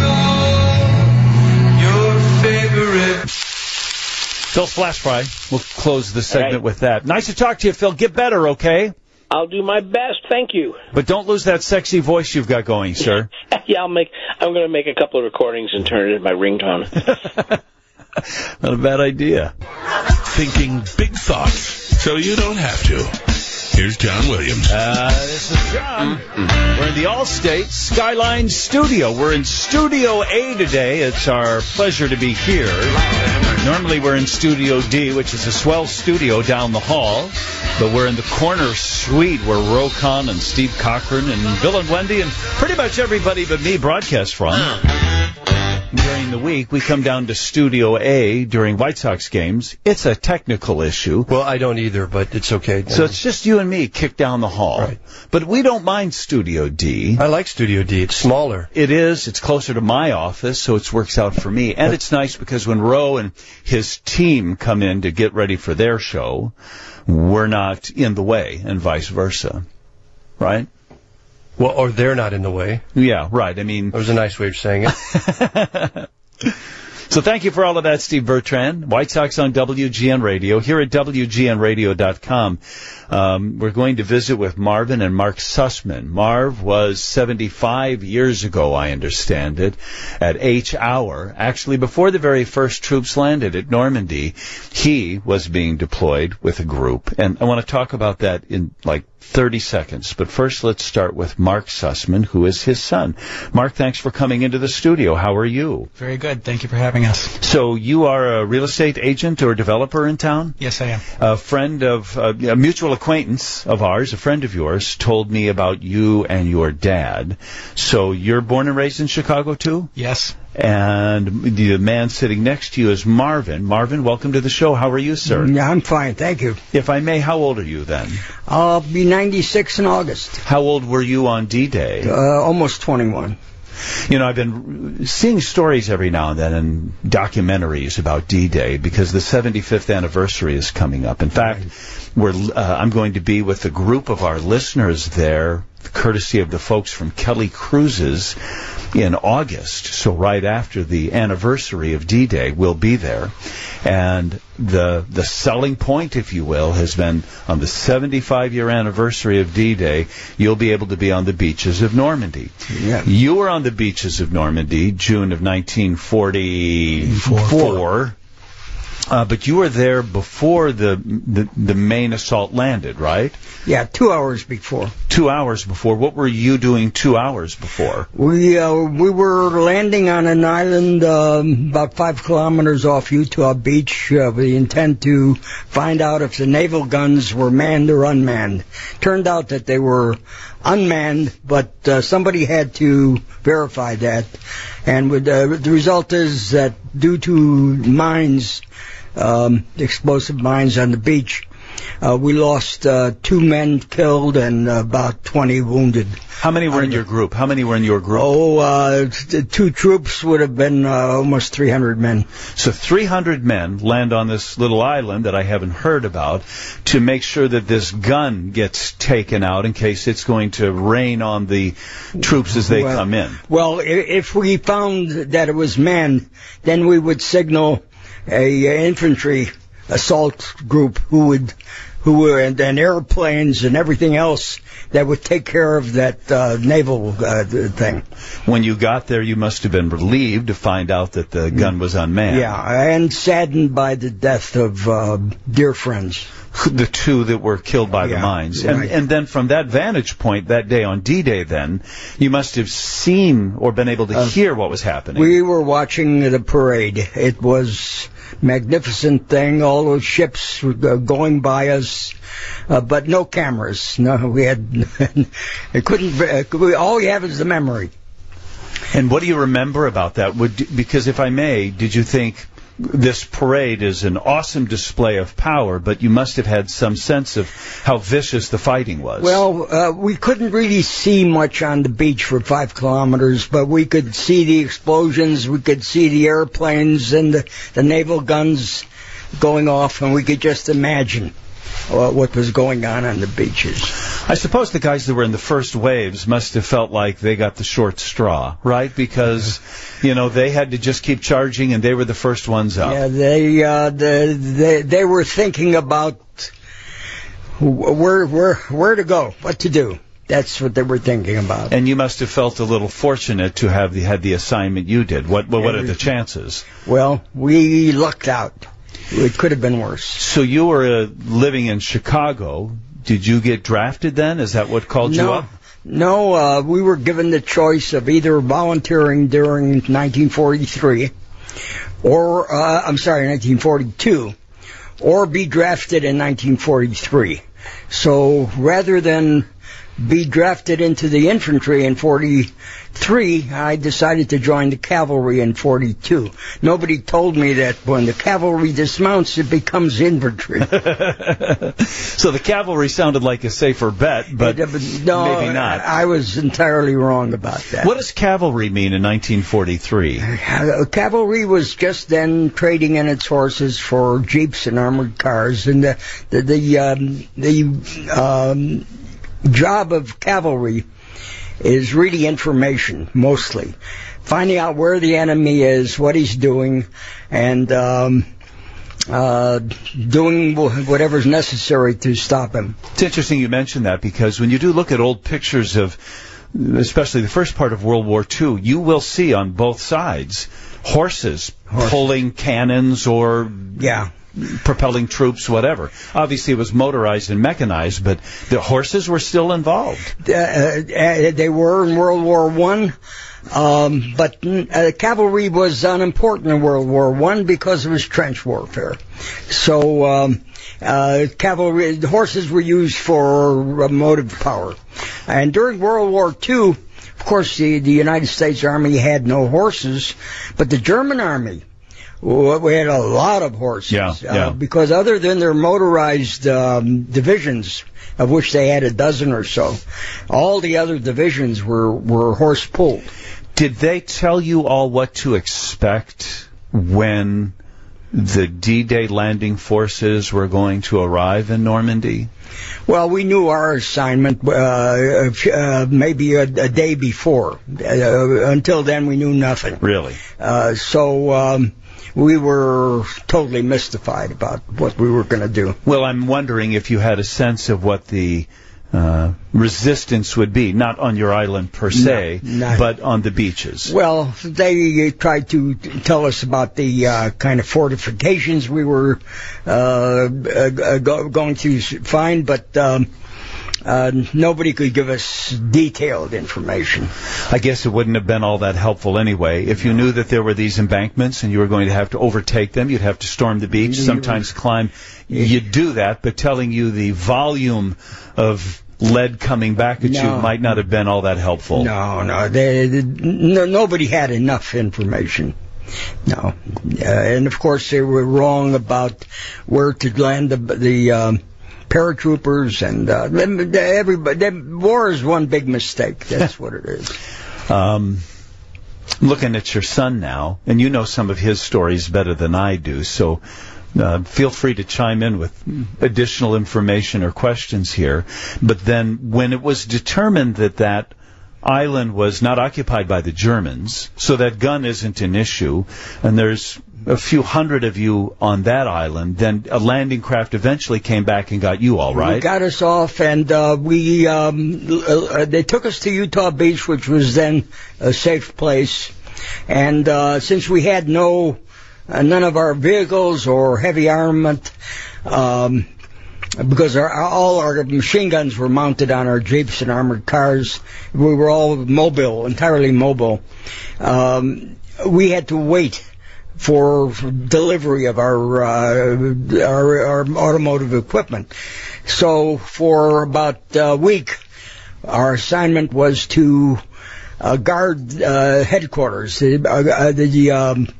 [SPEAKER 10] of your your favorite.
[SPEAKER 3] Phil's Flash Fry. We'll close the segment
[SPEAKER 7] right.
[SPEAKER 3] with that. Nice to talk to you, Phil. Get better, okay?
[SPEAKER 7] I'll do my best. Thank you.
[SPEAKER 3] But don't lose that sexy voice you've got going, sir.
[SPEAKER 7] Yeah, I'll make. I'm going to make a couple of recordings and turn it into my ringtone.
[SPEAKER 3] Not a bad idea.
[SPEAKER 2] Thinking big thoughts so you don't have to. Here's John Williams.
[SPEAKER 3] Uh, this is John. Mm-hmm. We're in the Allstate Skyline Studio. We're in Studio A today. It's our pleasure to be here. Normally we're in Studio D, which is a swell studio down the hall. But we're in the corner suite where Rokon and Steve Cochran and Bill and Wendy and pretty much everybody but me broadcast from. During the week, we come down to Studio A during White Sox games. It's a technical issue.
[SPEAKER 5] Well, I don't either, but it's okay.
[SPEAKER 3] So it's just you and me kicked down the hall.
[SPEAKER 5] Right.
[SPEAKER 3] But we don't mind Studio D.
[SPEAKER 5] I like Studio D. It's smaller.
[SPEAKER 3] It is. It's closer to my office, so it works out for me. And it's nice because when Ro and his team come in to get ready for their show, we're not in the way, and vice versa. Right?
[SPEAKER 5] Well, or they're not in the way.
[SPEAKER 3] Yeah, right. I mean...
[SPEAKER 5] That was a nice way of saying it.
[SPEAKER 3] So thank you for all of that, Steve Bertrand. White Sox on W G N Radio. Here at W G N radio dot com, um, we're going to visit with Marvin and Mark Sussman. Marv was seventy-five years ago, I understand it, at H Hour. Actually, before the very first troops landed at Normandy, he was being deployed with a group. And I want to talk about that in like thirty seconds. But first, let's start with Mark Sussman, who is his son. Mark, thanks for coming into the studio. How are you?
[SPEAKER 11] Very good. Thank you for having us.
[SPEAKER 3] So you are a real estate agent or developer in town?
[SPEAKER 11] Yes, I am.
[SPEAKER 3] A friend of, uh, a mutual acquaintance of ours, a friend of yours, told me about you and your dad. So you're born and raised in Chicago, too?
[SPEAKER 11] Yes.
[SPEAKER 3] And the man sitting next to you is Marvin. Marvin, welcome to the show. How are you, sir?
[SPEAKER 12] Yeah, I'm fine, thank you.
[SPEAKER 3] If I may, how old are you then?
[SPEAKER 12] I'll be ninety-six in August.
[SPEAKER 3] How old were you on D-Day?
[SPEAKER 12] Uh, almost twenty-one.
[SPEAKER 3] You know, I've been seeing stories every now and then and documentaries about D-Day because the seventy-fifth anniversary is coming up. In fact, we're, uh, I'm going to be with a group of our listeners there, courtesy of the folks from Kelly Cruises, in August. So right after the anniversary of D-Day, we'll be there. And the the selling point, if you will, has been on the seventy-five-year anniversary of D-Day, you'll be able to be on the beaches of Normandy.
[SPEAKER 12] Yeah.
[SPEAKER 3] You were on the beaches of Normandy, June of nineteen forty-four. Uh, but you were there before the, the the main assault landed, right?
[SPEAKER 12] Yeah, two hours before.
[SPEAKER 3] Two hours before. What were you doing two hours before?
[SPEAKER 12] We uh, we were landing on an island um, about five kilometers off Utah Beach uh, with the intent to find out if the naval guns were manned or unmanned. Turned out that they were unmanned, but uh, somebody had to verify that. And with, uh, the result is that due to mines, um, explosive mines on the beach, Uh, we lost uh, two men killed and about twenty wounded.
[SPEAKER 3] How many were in your group? How many were in your group?
[SPEAKER 12] Oh, uh, t- two troops would have been uh, almost three hundred men.
[SPEAKER 3] So three hundred men land on this little island that I haven't heard about to make sure that this gun gets taken out in case it's going to rain on the troops as they
[SPEAKER 12] well,
[SPEAKER 3] come in.
[SPEAKER 12] Well, if we found that it was men, then we would signal a, a infantry assault group who would, who were, and then airplanes and everything else that would take care of that uh, naval uh, thing.
[SPEAKER 3] When you got there, you must have been relieved to find out that the gun was unmanned.
[SPEAKER 12] Yeah, and saddened by the death of uh, dear friends.
[SPEAKER 3] The two that were killed by
[SPEAKER 12] yeah,
[SPEAKER 3] the mines.
[SPEAKER 12] Right.
[SPEAKER 3] And, and then from that vantage point that day on D-Day then, you must have seen or been able to uh, hear what was happening.
[SPEAKER 12] We were watching the parade. It was magnificent thing. All those ships were going by us, uh, but no cameras. No, we had. It couldn't. Uh, all you have is the memory.
[SPEAKER 3] And what do you remember about that? Would, because if I may, did you think this parade is an awesome display of power, but you must have had some sense of how vicious the fighting was?
[SPEAKER 12] Well, uh, we couldn't really see much on the beach for five kilometers, but we could see the explosions, we could see the airplanes and the, the naval guns going off, and we could just imagine uh, what was going on on the beaches.
[SPEAKER 3] I suppose the guys that were in the first waves must have felt like they got the short straw, right? Because, you know, they had to just keep charging, and they were the first ones up.
[SPEAKER 12] Yeah, they uh, the, they they were thinking about where where where to go, what to do. That's what they were thinking about.
[SPEAKER 3] And you must have felt a little fortunate to have the, had the assignment you did. What what, what are the chances?
[SPEAKER 12] Well, we lucked out. It could have been worse.
[SPEAKER 3] So you were uh, living in Chicago. Did you get drafted then? Is that what called
[SPEAKER 12] no,
[SPEAKER 3] you up?
[SPEAKER 12] No, uh, we were given the choice of either volunteering during nineteen forty-three, or, uh, I'm sorry, nineteen forty-two, or be drafted in nineteen forty-three. So rather than be drafted into the infantry in forty-three, I decided to join the cavalry in forty-two. Nobody told me that when the cavalry dismounts, it becomes infantry.
[SPEAKER 3] So the cavalry sounded like a safer bet, but
[SPEAKER 12] uh, no,
[SPEAKER 3] maybe not.
[SPEAKER 12] I, I was entirely wrong about that.
[SPEAKER 3] What does cavalry mean in nineteen forty-three?
[SPEAKER 12] Uh, cavalry was just then trading in its horses for jeeps and armored cars, and the the the, um, the um, job of cavalry is really information, mostly. Finding out where the enemy is, what he's doing, and um, uh, doing whatever's necessary to stop him.
[SPEAKER 3] It's interesting you mention that, because when you do look at old pictures of, especially the first part of World War Two, you will see on both sides horses
[SPEAKER 12] Horse.
[SPEAKER 3] pulling cannons or...
[SPEAKER 12] Yeah.
[SPEAKER 3] propelling troops, whatever. Obviously, it was motorized and mechanized, but the horses were still involved.
[SPEAKER 12] Uh, uh, they were in World War One, um, but uh, cavalry was unimportant in World War One because it was trench warfare. So um, uh, cavalry the horses were used for uh, motive power, and during World War Two, of course, the, the United States Army had no horses, but the German Army. We had a lot of horses,
[SPEAKER 3] yeah, yeah.
[SPEAKER 12] Uh, because other than their motorized um, divisions, of which they had a dozen or so, all the other divisions were, were horse-pulled.
[SPEAKER 3] Did they tell you all what to expect when the D-Day landing forces were going to arrive in Normandy?
[SPEAKER 12] Well, we knew our assignment uh, uh, maybe a, a day before. Uh, until then, we knew nothing.
[SPEAKER 3] Really?
[SPEAKER 12] Uh, so... Um, we were totally mystified about what we were going to do.
[SPEAKER 3] Well, I'm wondering if you had a sense of what the uh, resistance would be, not on your island per se,
[SPEAKER 12] no,
[SPEAKER 3] but on the beaches.
[SPEAKER 12] Well, they tried to tell us about the uh, kind of fortifications we were uh, uh, go- going to find, but... Um, Uh, nobody could give us detailed information.
[SPEAKER 3] I guess it wouldn't have been all that helpful anyway. If you knew that there were these embankments and you were going to have to overtake them, you'd have to storm the beach, sometimes climb. You'd do that, but telling you the volume of lead coming back at
[SPEAKER 12] no.
[SPEAKER 3] you might not have been all that helpful.
[SPEAKER 12] No, no, they, they, no nobody had enough information. No. Uh, and, of course, they were wrong about where to land the... the um, paratroopers, and uh, everybody. War is one big mistake. That's what it is.
[SPEAKER 3] Um, looking at your son now, and you know some of his stories better than I do, so uh, feel free to chime in with additional information or questions here. But then when it was determined that that island was not occupied by the Germans, so that gun isn't an issue, and there's a few hundred of you on that island, then a landing craft eventually came back and got you all right?
[SPEAKER 12] They got us off, and uh, we um, uh, they took us to Utah Beach, which was then a safe place. And uh, since we had no, uh, none of our vehicles or heavy armament, um, because our, all our machine guns were mounted on our Jeeps and armored cars, we were all mobile, entirely mobile. Um, we had to wait for delivery of our, uh, our our automotive equipment. So for about a week, our assignment was to uh, guard uh, headquarters, the uh, the, um,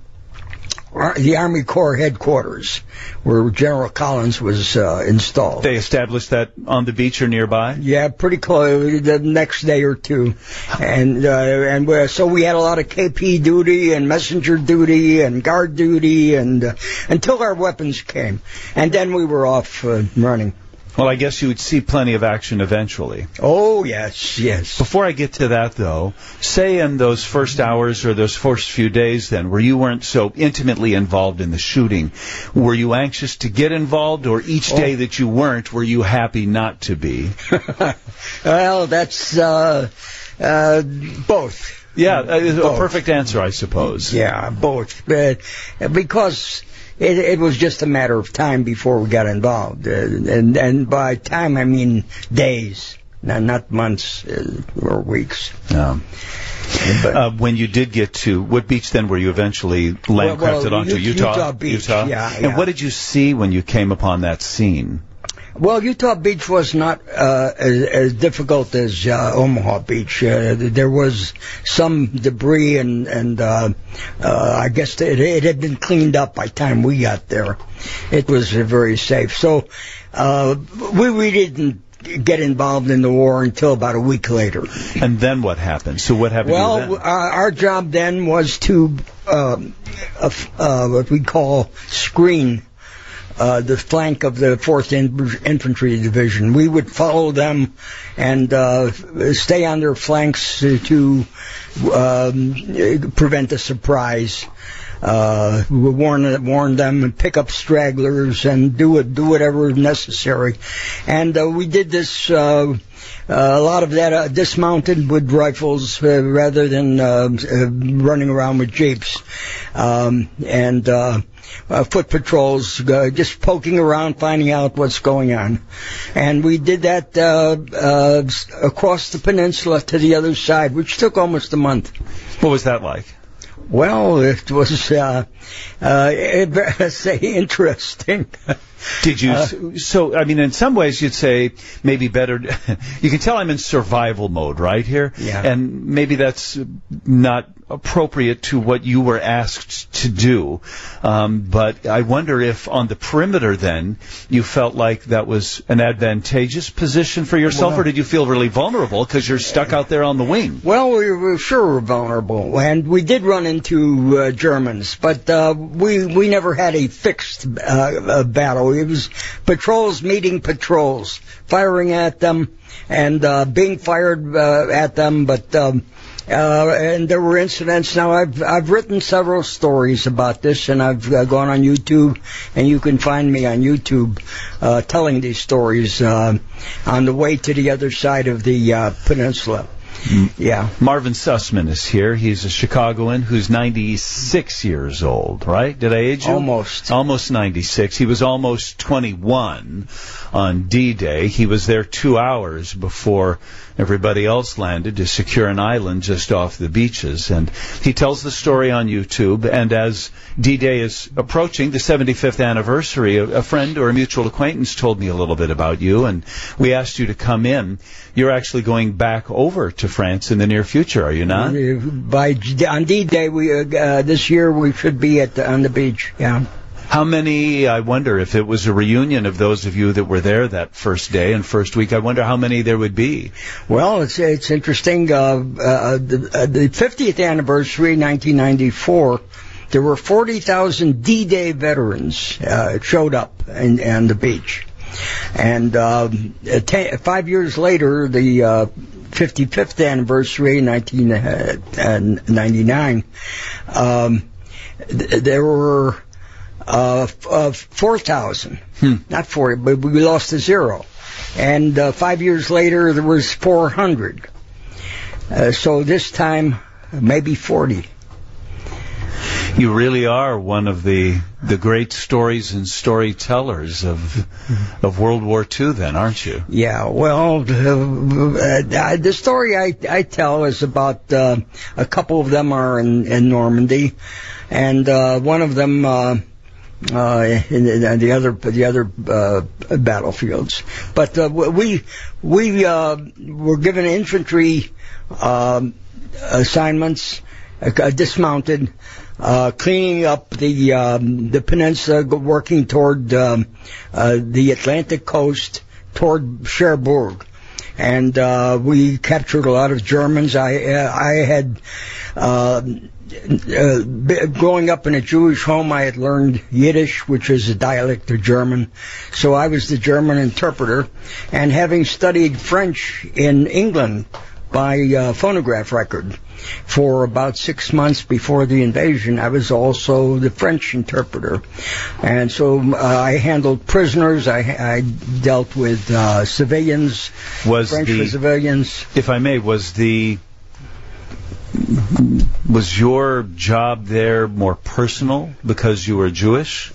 [SPEAKER 12] the Army Corps headquarters, where General Collins was uh, installed.
[SPEAKER 3] They established that on the beach or nearby?
[SPEAKER 12] Yeah, pretty close, the next day or two. And uh, and we, so we had a lot of K P duty and messenger duty and guard duty, and uh, until our weapons came. And then we were off uh, running.
[SPEAKER 3] Well, I guess you would see plenty of action eventually.
[SPEAKER 12] Oh, yes, yes.
[SPEAKER 3] Before I get to that, though, say in those first hours or those first few days then, where you weren't so intimately involved in the shooting, were you anxious to get involved, or each day oh. that you weren't, were you happy not to be?
[SPEAKER 12] Well, that's uh, uh, both.
[SPEAKER 3] Yeah,
[SPEAKER 12] both.
[SPEAKER 3] A perfect answer, I suppose.
[SPEAKER 12] Yeah, both. Uh, because It, it was just a matter of time before we got involved, uh, and and by time I mean days, not, not months uh, or weeks.
[SPEAKER 3] Um, but, uh, when you did get to what beach, then were you eventually landcrafted
[SPEAKER 12] well, well,
[SPEAKER 3] onto
[SPEAKER 12] U-
[SPEAKER 3] Utah?
[SPEAKER 12] Utah Beach.
[SPEAKER 3] Utah?
[SPEAKER 12] Yeah,
[SPEAKER 3] and
[SPEAKER 12] yeah.
[SPEAKER 3] what did you see when you came upon that scene?
[SPEAKER 12] Well, Utah Beach was not uh, as, as difficult as uh, Omaha Beach. Uh, there was some debris, and, and uh, uh, I guess it, it had been cleaned up by the time we got there. It was uh, very safe. So uh, we, we didn't get involved in the war until about a week later.
[SPEAKER 3] And then what happened? So what happened
[SPEAKER 12] well,
[SPEAKER 3] to you then?
[SPEAKER 12] Our, our job then was to uh, uh, uh, what we call screen Uh, the flank of the fourth Infantry Division. We would follow them and uh, stay on their flanks to um, prevent a surprise. Uh, we warn, warn them and pick up stragglers and do it, do whatever is necessary. And uh, we did this. Uh, Uh, a lot of that uh, dismounted with rifles uh, rather than uh, uh, running around with jeeps. Um, and uh, uh, foot patrols, uh, just poking around, finding out what's going on. And we did that uh, uh, across the peninsula to the other side, which took almost a month.
[SPEAKER 3] What was that like?
[SPEAKER 12] Well, it was, uh, uh, say, interesting.
[SPEAKER 3] Did you,
[SPEAKER 12] Uh,
[SPEAKER 3] so, I mean, in some ways you'd say maybe better, you can tell I'm in survival mode right here.
[SPEAKER 12] Yeah.
[SPEAKER 3] And maybe that's not appropriate to what you were asked to do. Um, but I wonder if on the perimeter then you felt like that was an advantageous position for yourself, well, or did you feel really vulnerable because you're stuck out there on the wing?
[SPEAKER 12] Well, we were sure we were vulnerable, and we did run into uh, Germans, but uh, we we never had a fixed uh, uh, battle. It was patrols meeting patrols, firing at them and uh, being fired uh, at them, but um, uh, and there were incidents. Now I've I've written several stories about this, and I've uh, gone on YouTube, and you can find me on YouTube uh, telling these stories uh, on the way to the other side of the uh, peninsula. Yeah.
[SPEAKER 3] Marvin Sussman is here. He's a Chicagoan who's ninety-six years old, right? Did I age you?
[SPEAKER 12] Almost.
[SPEAKER 3] Almost ninety-six. He was almost twenty-one on D-Day. He was there two hours before everybody else landed to secure an island just off the beaches. And he tells the story on YouTube. And as D-Day is approaching the seventy-fifth anniversary, a, a friend or a mutual acquaintance told me a little bit about you, and we asked you to come in. You're actually going back over to France in the near future, are you not?
[SPEAKER 12] By on D-Day, we uh, uh, this year we should be at the, on the beach. Yeah.
[SPEAKER 3] How many, I wonder, if it was a reunion of those of you that were there that first day and first week, I wonder how many there would be.
[SPEAKER 12] Well, it's it's interesting. Uh, uh, the, uh, the fiftieth anniversary, nineteen ninety-four, there were forty thousand D-Day veterans uh, showed up in, on the beach. And uh, ten, five years later, the uh, fifty-fifth anniversary, nineteen ninety-nine, um, th- there were uh, f- uh, four thousand. Hmm. Not forty, but we lost to zero. And uh, five years later, there was four hundred. Uh, so this time, maybe forty.
[SPEAKER 3] You really are one of the the great stories and storytellers of of World War Two, then, aren't you?
[SPEAKER 12] Yeah, well, uh, the story I, I tell is about uh, a couple of them are in, in Normandy, and uh, one of them uh, uh, in the other the other uh, battlefields. But uh, we we uh, were given infantry um, assignments, uh, dismounted. Uh, cleaning up the um, the peninsula, working toward um, uh, the Atlantic coast, toward Cherbourg, and uh, we captured a lot of Germans. I uh, I had uh, uh, growing up in a Jewish home, I had learned Yiddish, which is a dialect of German, so I was the German interpreter, and having studied French in England by uh, phonograph record for about six months before the invasion, I was also the French interpreter. And so uh, I handled prisoners, I, I dealt with uh, civilians,
[SPEAKER 3] was
[SPEAKER 12] French
[SPEAKER 3] the,
[SPEAKER 12] civilians.
[SPEAKER 3] If I may, was the was your job there more personal because you were Jewish?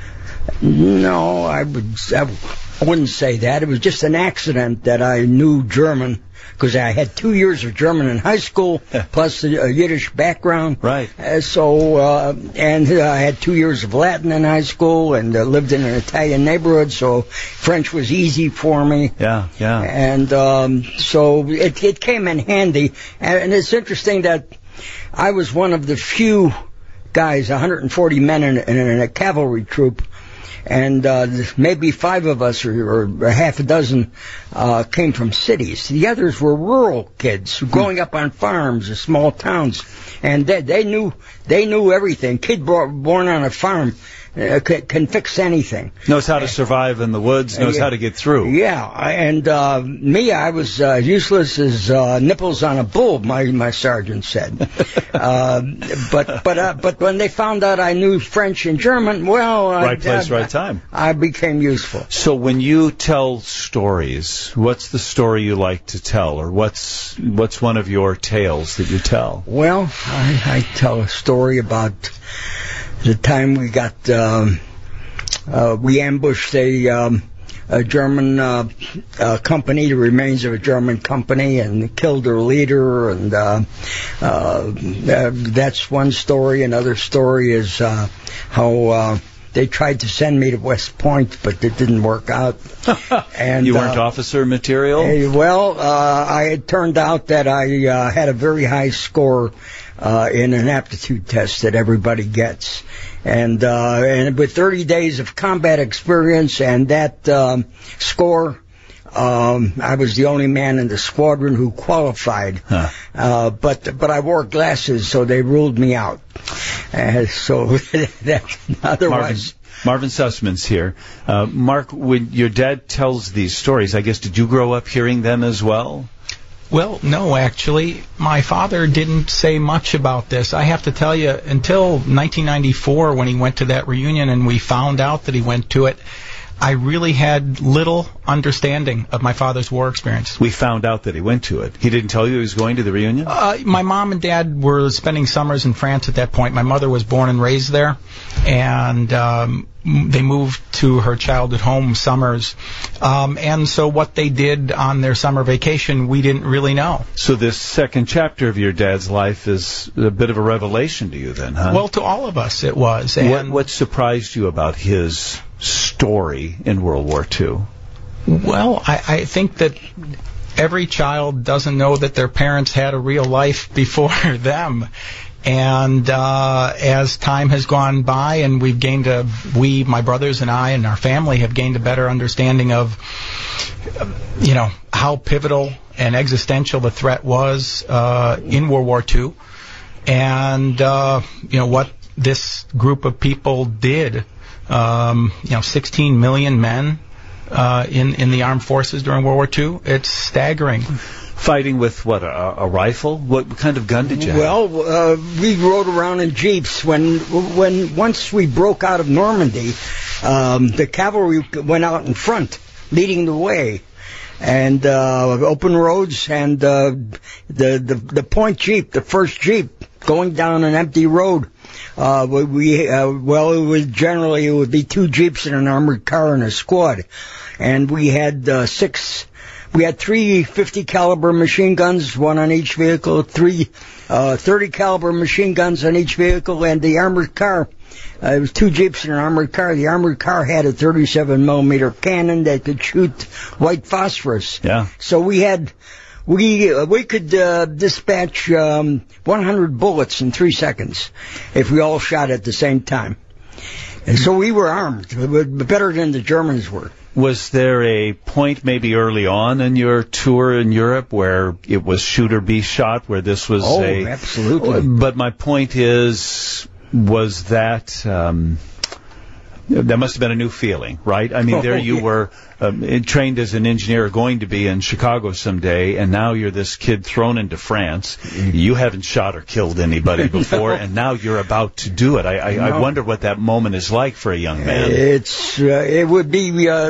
[SPEAKER 12] No, I would I wouldn't say that. It was just an accident that I knew German, because I had two years of German in high school, plus a, a Yiddish background. Right. Uh, so, uh, and uh, I had two years of Latin in high school, and uh, lived in an Italian neighborhood, so French was easy for me.
[SPEAKER 3] Yeah, yeah.
[SPEAKER 12] And um, so it, it came in handy. And, and it's interesting that I was one of the few guys, one hundred forty men in, in, in a cavalry troop, and uh, maybe five of us, or, or half a dozen, uh, came from cities. The others were rural kids growing up on farms or small towns, and they, they knew they knew everything. Kid born on a farm uh, can, can fix anything.
[SPEAKER 3] Knows how to survive in the woods. Knows
[SPEAKER 12] uh, yeah,
[SPEAKER 3] how to get through.
[SPEAKER 12] Yeah, and uh, me, I was uh, useless as uh, nipples on a bull. My my sergeant said. uh, but but uh, but when they found out I knew French and German, well,
[SPEAKER 3] right
[SPEAKER 12] I,
[SPEAKER 3] place,
[SPEAKER 12] I,
[SPEAKER 3] right time.
[SPEAKER 12] I became useful.
[SPEAKER 3] So when you tell stories, what's the story you like to tell, or what's what's one of your tales that you tell?
[SPEAKER 12] Well, I, I tell a story about the time we got um, uh, we ambushed a. Um, a German uh, uh, company, the remains of a German company, and killed their leader, and uh, uh, uh, that's one story. Another story is uh, how uh, they tried to send me to West Point, but it didn't work out. And
[SPEAKER 3] you weren't
[SPEAKER 12] uh,
[SPEAKER 3] officer material?
[SPEAKER 12] Uh, well, uh, I it turned out that I uh, had a very high score uh, in an aptitude test that everybody gets. And uh, and with thirty days of combat experience and that um, score, um, I was the only man in the squadron who qualified. Huh. Uh, but but I wore glasses, so they ruled me out. Uh, so that otherwise.
[SPEAKER 3] Marvin, Marvin Sussman's here. Uh, Mark, when your dad tells these stories, I guess, did you grow up hearing them as well?
[SPEAKER 11] Well, no, actually. My father didn't say much about this. I have to tell you, until nineteen ninety-four, when he went to that reunion and we found out that he went to it, I really had little understanding of my father's war experience.
[SPEAKER 3] We found out that he went to it. He didn't tell you he was going to the reunion?
[SPEAKER 11] Uh, my mom and dad were spending summers in France at that point. My mother was born and raised there, and um, they moved to her childhood home summers. Um, and so what they did on their summer vacation, we didn't really know.
[SPEAKER 3] So this second chapter of your dad's life is a bit of a revelation to you then, huh?
[SPEAKER 11] Well, to all of us it was.
[SPEAKER 3] And what, what surprised you about his story in World War Two?
[SPEAKER 11] Well, I, I think that every child doesn't know that their parents had a real life before them. And uh, as time has gone by, and we've gained a, we, my brothers and I and our family have gained a better understanding of, you know, how pivotal and existential the threat was uh, in World War Two, and uh, you know what this group of people did. Um, you know, sixteen million men uh, in in the armed forces during World War Two. It's staggering.
[SPEAKER 3] Fighting with, what, a, a rifle? What kind of gun did you have?
[SPEAKER 12] Well, uh, we rode around in jeeps. When, when once we broke out of Normandy, um, the cavalry went out in front, leading the way, and uh, open roads, and uh, the, the the point jeep, the first jeep, going down an empty road. Uh, we uh, well, it was generally it would be two jeeps and an armored car and a squad, and we had uh, six. We had three fifty caliber machine guns, one on each vehicle, three uh, thirty caliber machine guns on each vehicle, and the armored car. Uh, it was two jeeps and an armored car. The armored car had a thirty-seven millimeter cannon that could shoot white phosphorus.
[SPEAKER 3] Yeah.
[SPEAKER 12] So we had, we uh, we could uh, dispatch um, one hundred bullets in three seconds if we all shot at the same time. And so we were armed, better than the Germans were.
[SPEAKER 3] Was there a point maybe early on in your tour in Europe where it was shoot or be shot, where this was
[SPEAKER 12] oh,
[SPEAKER 3] a...
[SPEAKER 12] Oh, absolutely.
[SPEAKER 3] But my point is, was that... Um, that must have been a new feeling, right? I mean, there
[SPEAKER 12] oh,
[SPEAKER 3] you
[SPEAKER 12] yeah.
[SPEAKER 3] were um, trained as an engineer, going to be in Chicago someday, and now you're this kid thrown into France. Mm-hmm. You haven't shot or killed anybody before, no. and now you're about to do it. I, I, no. I wonder what that moment is like for a young man.
[SPEAKER 12] It's uh, it would be uh,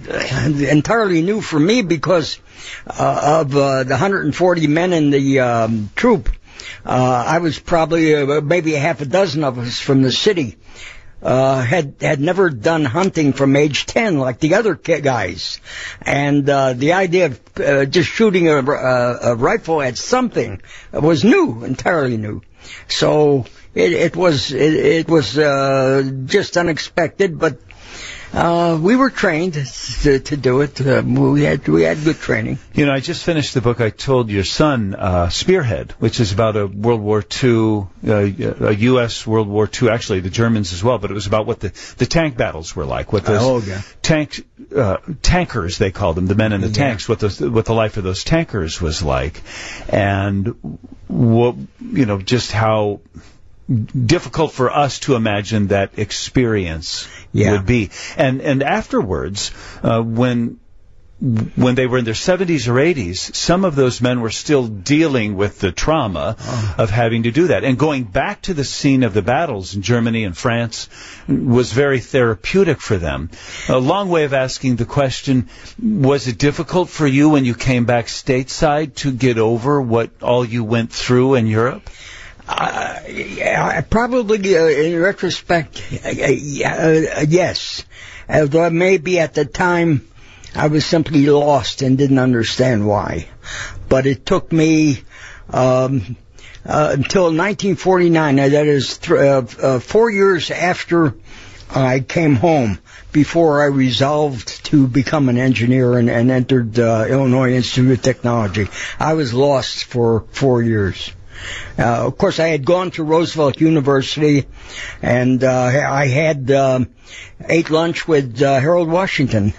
[SPEAKER 12] entirely new for me because uh, of uh, the one hundred forty men in the um, troop. Uh, I was probably uh, maybe a half a dozen of us from the city. Uh, had had never done hunting from age ten like the other guys, and uh, the idea of uh, just shooting a, a, a rifle at something was new, entirely new. So it, it was it, it was uh, just unexpected, but uh, we were trained to, to do it. Uh, we had we had good training.
[SPEAKER 3] You know, I just finished the book I told your son, uh, Spearhead, which is about a World War Two, uh, a U S World War Two, actually the Germans as well, but it was about what the, the tank battles were like, what those
[SPEAKER 12] oh, yeah.
[SPEAKER 3] tank uh, tankers, they called them, the men in the
[SPEAKER 12] yeah.
[SPEAKER 3] tanks, what those, what the life of those tankers was like, and what, you know, just how difficult for us to imagine that experience
[SPEAKER 12] yeah.
[SPEAKER 3] would be. And and afterwards, uh, when when they were in their seventies or eighties, some of those men were still dealing with the trauma oh. of having to do that. And going back to the scene of the battles in Germany and France was very therapeutic for them. A long way of asking the question, was it difficult for you when you came back stateside to get over what all you went through in Europe?
[SPEAKER 12] Uh, yeah, probably, uh, in retrospect, uh, uh, yes. Although maybe at the time I was simply lost and didn't understand why. But it took me um, uh, until nineteen forty-nine, that is th- uh, uh, four years after I came home, before I resolved to become an engineer and, and entered uh, Illinois Institute of Technology. I was lost for four years. Uh, of course, I had gone to Roosevelt University, and uh, I had um, ate lunch with uh, Harold Washington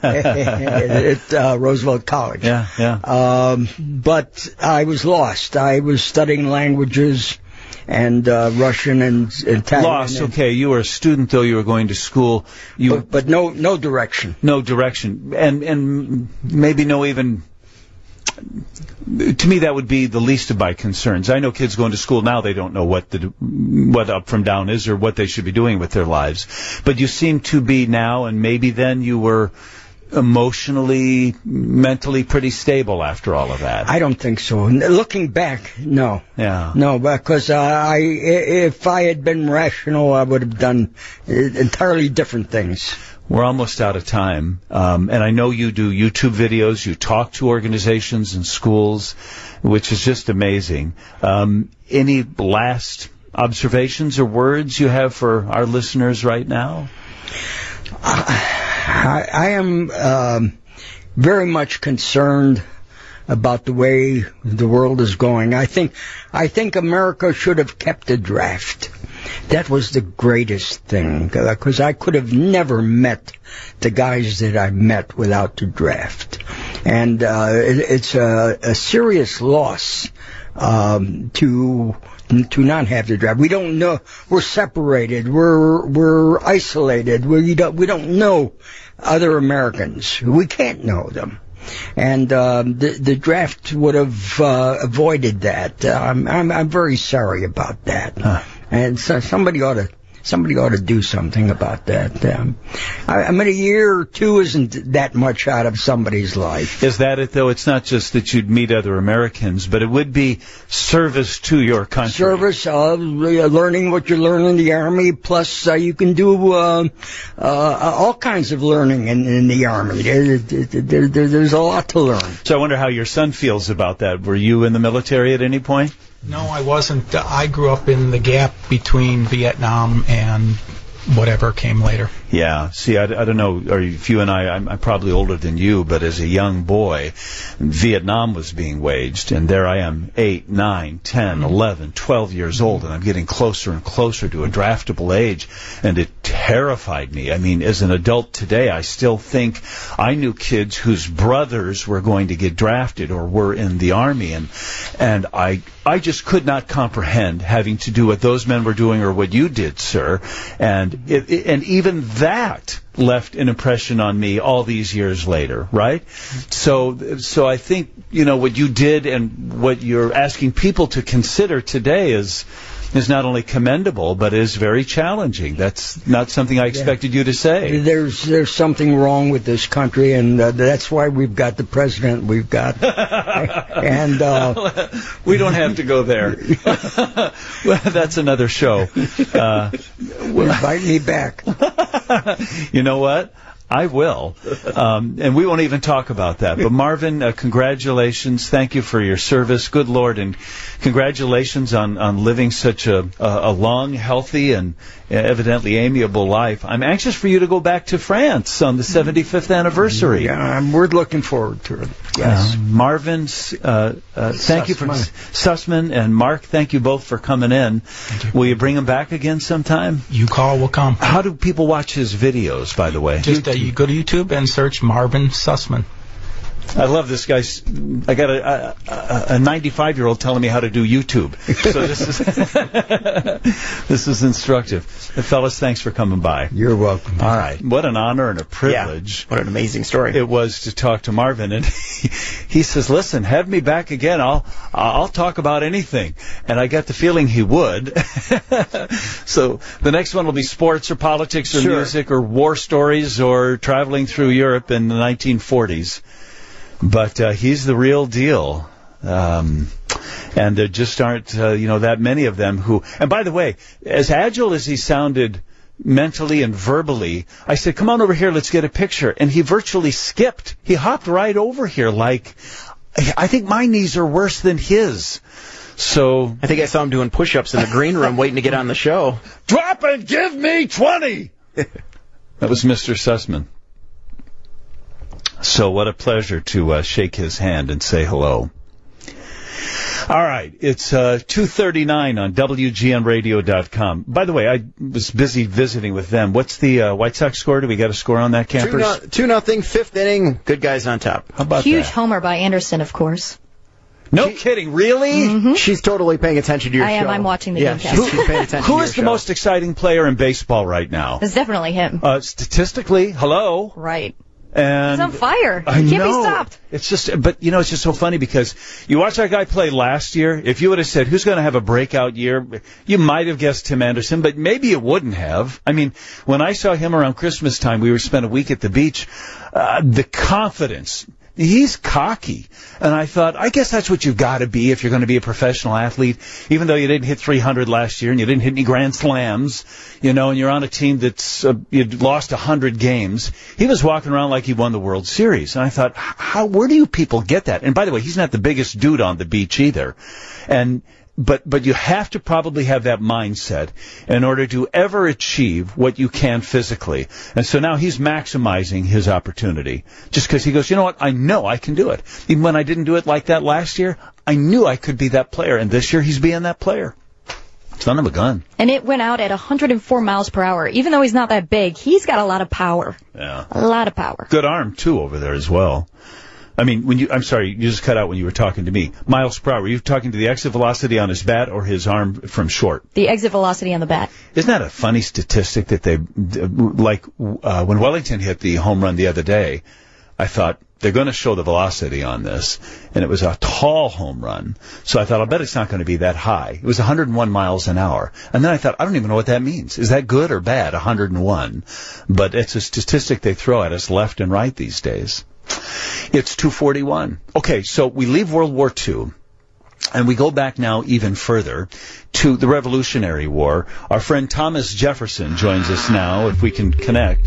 [SPEAKER 12] at uh, Roosevelt College.
[SPEAKER 3] Yeah, yeah.
[SPEAKER 12] Um, but I was lost. I was studying languages and uh, Russian and Italian.
[SPEAKER 3] Lost. Okay, you were a student, though you were going to school. You
[SPEAKER 12] but, but no, no direction.
[SPEAKER 3] No direction, and and maybe no even. To me, that would be the least of my concerns. I know kids going to school now, they don't know what the what up from down is or what they should be doing with their lives. But you seem to be now, and maybe then you were emotionally, mentally pretty stable after all of that.
[SPEAKER 12] I don't think so. Looking back, no.
[SPEAKER 3] Yeah.
[SPEAKER 12] No, because uh, I, if I had been rational, I would have done entirely different things.
[SPEAKER 3] We're almost out of time, um, and I know you do YouTube videos, you talk to organizations and schools, which is just amazing. Um, any last observations or words you have for our listeners right now?
[SPEAKER 12] I, I am um, very much concerned about the way the world is going. I think, I think America should have kept the draft. That was the greatest thing, because I could have never met the guys that I met without the draft. And uh, it, it's a, a serious loss um, to to not have the draft. We don't know. We're separated. We're we're isolated. We don't we don't know other Americans. We can't know them. And uh, the the draft would have uh, avoided that. Uh, I'm, I'm I'm very sorry about that. Huh. And so somebody ought to somebody ought to do something about that. Um, I, I mean, a year or two isn't that much out of somebody's life.
[SPEAKER 3] Is that it, though? It's not just that you'd meet other Americans, but it would be service to your country.
[SPEAKER 12] Service, uh, learning what you learn in the Army, plus uh, you can do uh, uh, all kinds of learning in, in the Army. There, there, there, there's a lot to learn.
[SPEAKER 3] So I wonder how your son feels about that. Were you in the military at any point?
[SPEAKER 11] No, I wasn't. I grew up in the gap between Vietnam and whatever came later.
[SPEAKER 3] Yeah. See, I, I don't know, or if you and I, I'm, I'm probably older than you, but as a young boy, Vietnam was being waged, and there I am, eight, nine, ten, eleven, twelve years old, and I'm getting closer and closer to a draftable age, and it terrified me. I mean, as an adult today, I still think I knew kids whose brothers were going to get drafted or were in the Army, and and I I just could not comprehend having to do what those men were doing or what you did, sir, and it, it, and even that left an impression on me all these years later, right? So, so I think, you know, what you did and what you're asking people to consider today is is not only commendable, but is very challenging. That's not something I expected yeah. you to say.
[SPEAKER 12] There's there's something wrong with this country, and uh, that's why we've got the president we've got. and uh,
[SPEAKER 3] we don't have to go there. Well, that's another show. Uh,
[SPEAKER 12] Invite me back.
[SPEAKER 3] You know what? I will. Um, and we won't even talk about that. But Marvin, uh, congratulations. Thank you for your service. Good Lord. And congratulations on, on living such a, a, a long, healthy, and evidently amiable life. I'm anxious for you to go back to France on the seventy-fifth anniversary.
[SPEAKER 12] Yeah, we're looking forward to it. Yes.
[SPEAKER 3] Uh, Marvin, uh, uh, thank
[SPEAKER 12] Sussman.
[SPEAKER 3] you for Sussman and Mark. Thank you both for coming in.
[SPEAKER 11] You.
[SPEAKER 3] Will you bring him back again sometime?
[SPEAKER 11] You call, we'll come.
[SPEAKER 3] How do people watch his videos, by the way?
[SPEAKER 11] Just uh, you go to YouTube and search Marvin Sussman.
[SPEAKER 3] I love this guy. I got a, a, a ninety-five-year-old telling me how to do YouTube. So this is this is instructive. Fellas, thanks for coming by.
[SPEAKER 12] You're welcome.
[SPEAKER 3] All right. What an honor and a privilege.
[SPEAKER 13] Yeah, what an amazing story.
[SPEAKER 3] It was to talk to Marvin. And he, he says, listen, have me back again. I'll I'll talk about anything. And I got the feeling he would. So the next one will be sports or politics or
[SPEAKER 13] sure.
[SPEAKER 3] music or war stories or traveling through Europe in the nineteen forties. But uh, he's the real deal. Um, and there just aren't, uh, you know, that many of them who... And by the way, as agile as he sounded mentally and verbally, I said, come on over here, let's get a picture. And he virtually skipped. He hopped right over here like, I think my knees are worse than his. So...
[SPEAKER 13] I think I saw him doing push-ups in the green room waiting to get on the show.
[SPEAKER 3] Drop and give me twenty! That was Mister Sussman. So what a pleasure to uh, shake his hand and say hello. All right, it's uh, two thirty-nine on W G N radio dot com. By the way, I was busy visiting with them. What's the uh, White Sox score? Do we got a score on that, Campers?
[SPEAKER 13] Two, no, two nothing, fifth inning, good guys on top.
[SPEAKER 3] How about
[SPEAKER 4] Huge
[SPEAKER 3] that?
[SPEAKER 4] homer by Anderson, of course.
[SPEAKER 3] No she, kidding, really?
[SPEAKER 4] Mm-hmm.
[SPEAKER 13] She's totally paying attention to your
[SPEAKER 4] I
[SPEAKER 13] show.
[SPEAKER 4] am, I'm watching the
[SPEAKER 13] yeah,
[SPEAKER 4] game.
[SPEAKER 13] She's, she's paying attention
[SPEAKER 3] Who
[SPEAKER 13] to
[SPEAKER 3] is the
[SPEAKER 13] your show.
[SPEAKER 3] most exciting player in baseball right now?
[SPEAKER 4] It's definitely him.
[SPEAKER 3] Uh, statistically, hello?
[SPEAKER 4] Right.
[SPEAKER 3] And
[SPEAKER 4] he's on fire. He
[SPEAKER 3] I
[SPEAKER 4] can't
[SPEAKER 3] know.
[SPEAKER 4] be stopped.
[SPEAKER 3] It's just, but you know, it's just so funny because you watch that guy play last year. If you would have said who's going to have a breakout year, you might have guessed Tim Anderson, but maybe you wouldn't have. I mean, when I saw him around Christmas time, we were spent a week at the beach. Uh, the confidence. He's cocky. And I thought, I guess that's what you've got to be if you're going to be a professional athlete, even though you didn't hit three hundred last year and you didn't hit any grand slams, you know, and you're on a team that's, uh, you'd lost one hundred games. He was walking around like he won the World Series. And I thought, how, where do you people get that? And by the way, he's not the biggest dude on the beach either. And but but you have to probably have that mindset in order to ever achieve what you can physically. And so now he's maximizing his opportunity just because he goes, you know what, I know I can do it. Even when I didn't do it like that last year, I knew I could be that player. And this year he's being that player. Son of a gun.
[SPEAKER 4] And it went out at one hundred four miles per hour. Even though he's not that big, he's got a lot of power.
[SPEAKER 3] Yeah.
[SPEAKER 4] A lot of power.
[SPEAKER 3] Good arm, too, over there as well. I mean, when you, I'm sorry, you just cut out when you were talking to me. Miles per hour, were you talking to the exit velocity on his bat or his arm from short?
[SPEAKER 4] The exit velocity on the bat.
[SPEAKER 3] Isn't that a funny statistic that they, like, uh, when Wellington hit the home run the other day, I thought, they're going to show the velocity on this, and it was a tall home run. So I thought, I'll bet it's not going to be that high. It was one hundred one miles an hour. And then I thought, I don't even know what that means. Is that good or bad, one hundred one? But it's a statistic they throw at us left and right these days. It's two forty-one. Okay, so we leave World War Two, and we go back now even further to the Revolutionary War. Our friend Thomas Jefferson joins us now, if we can connect.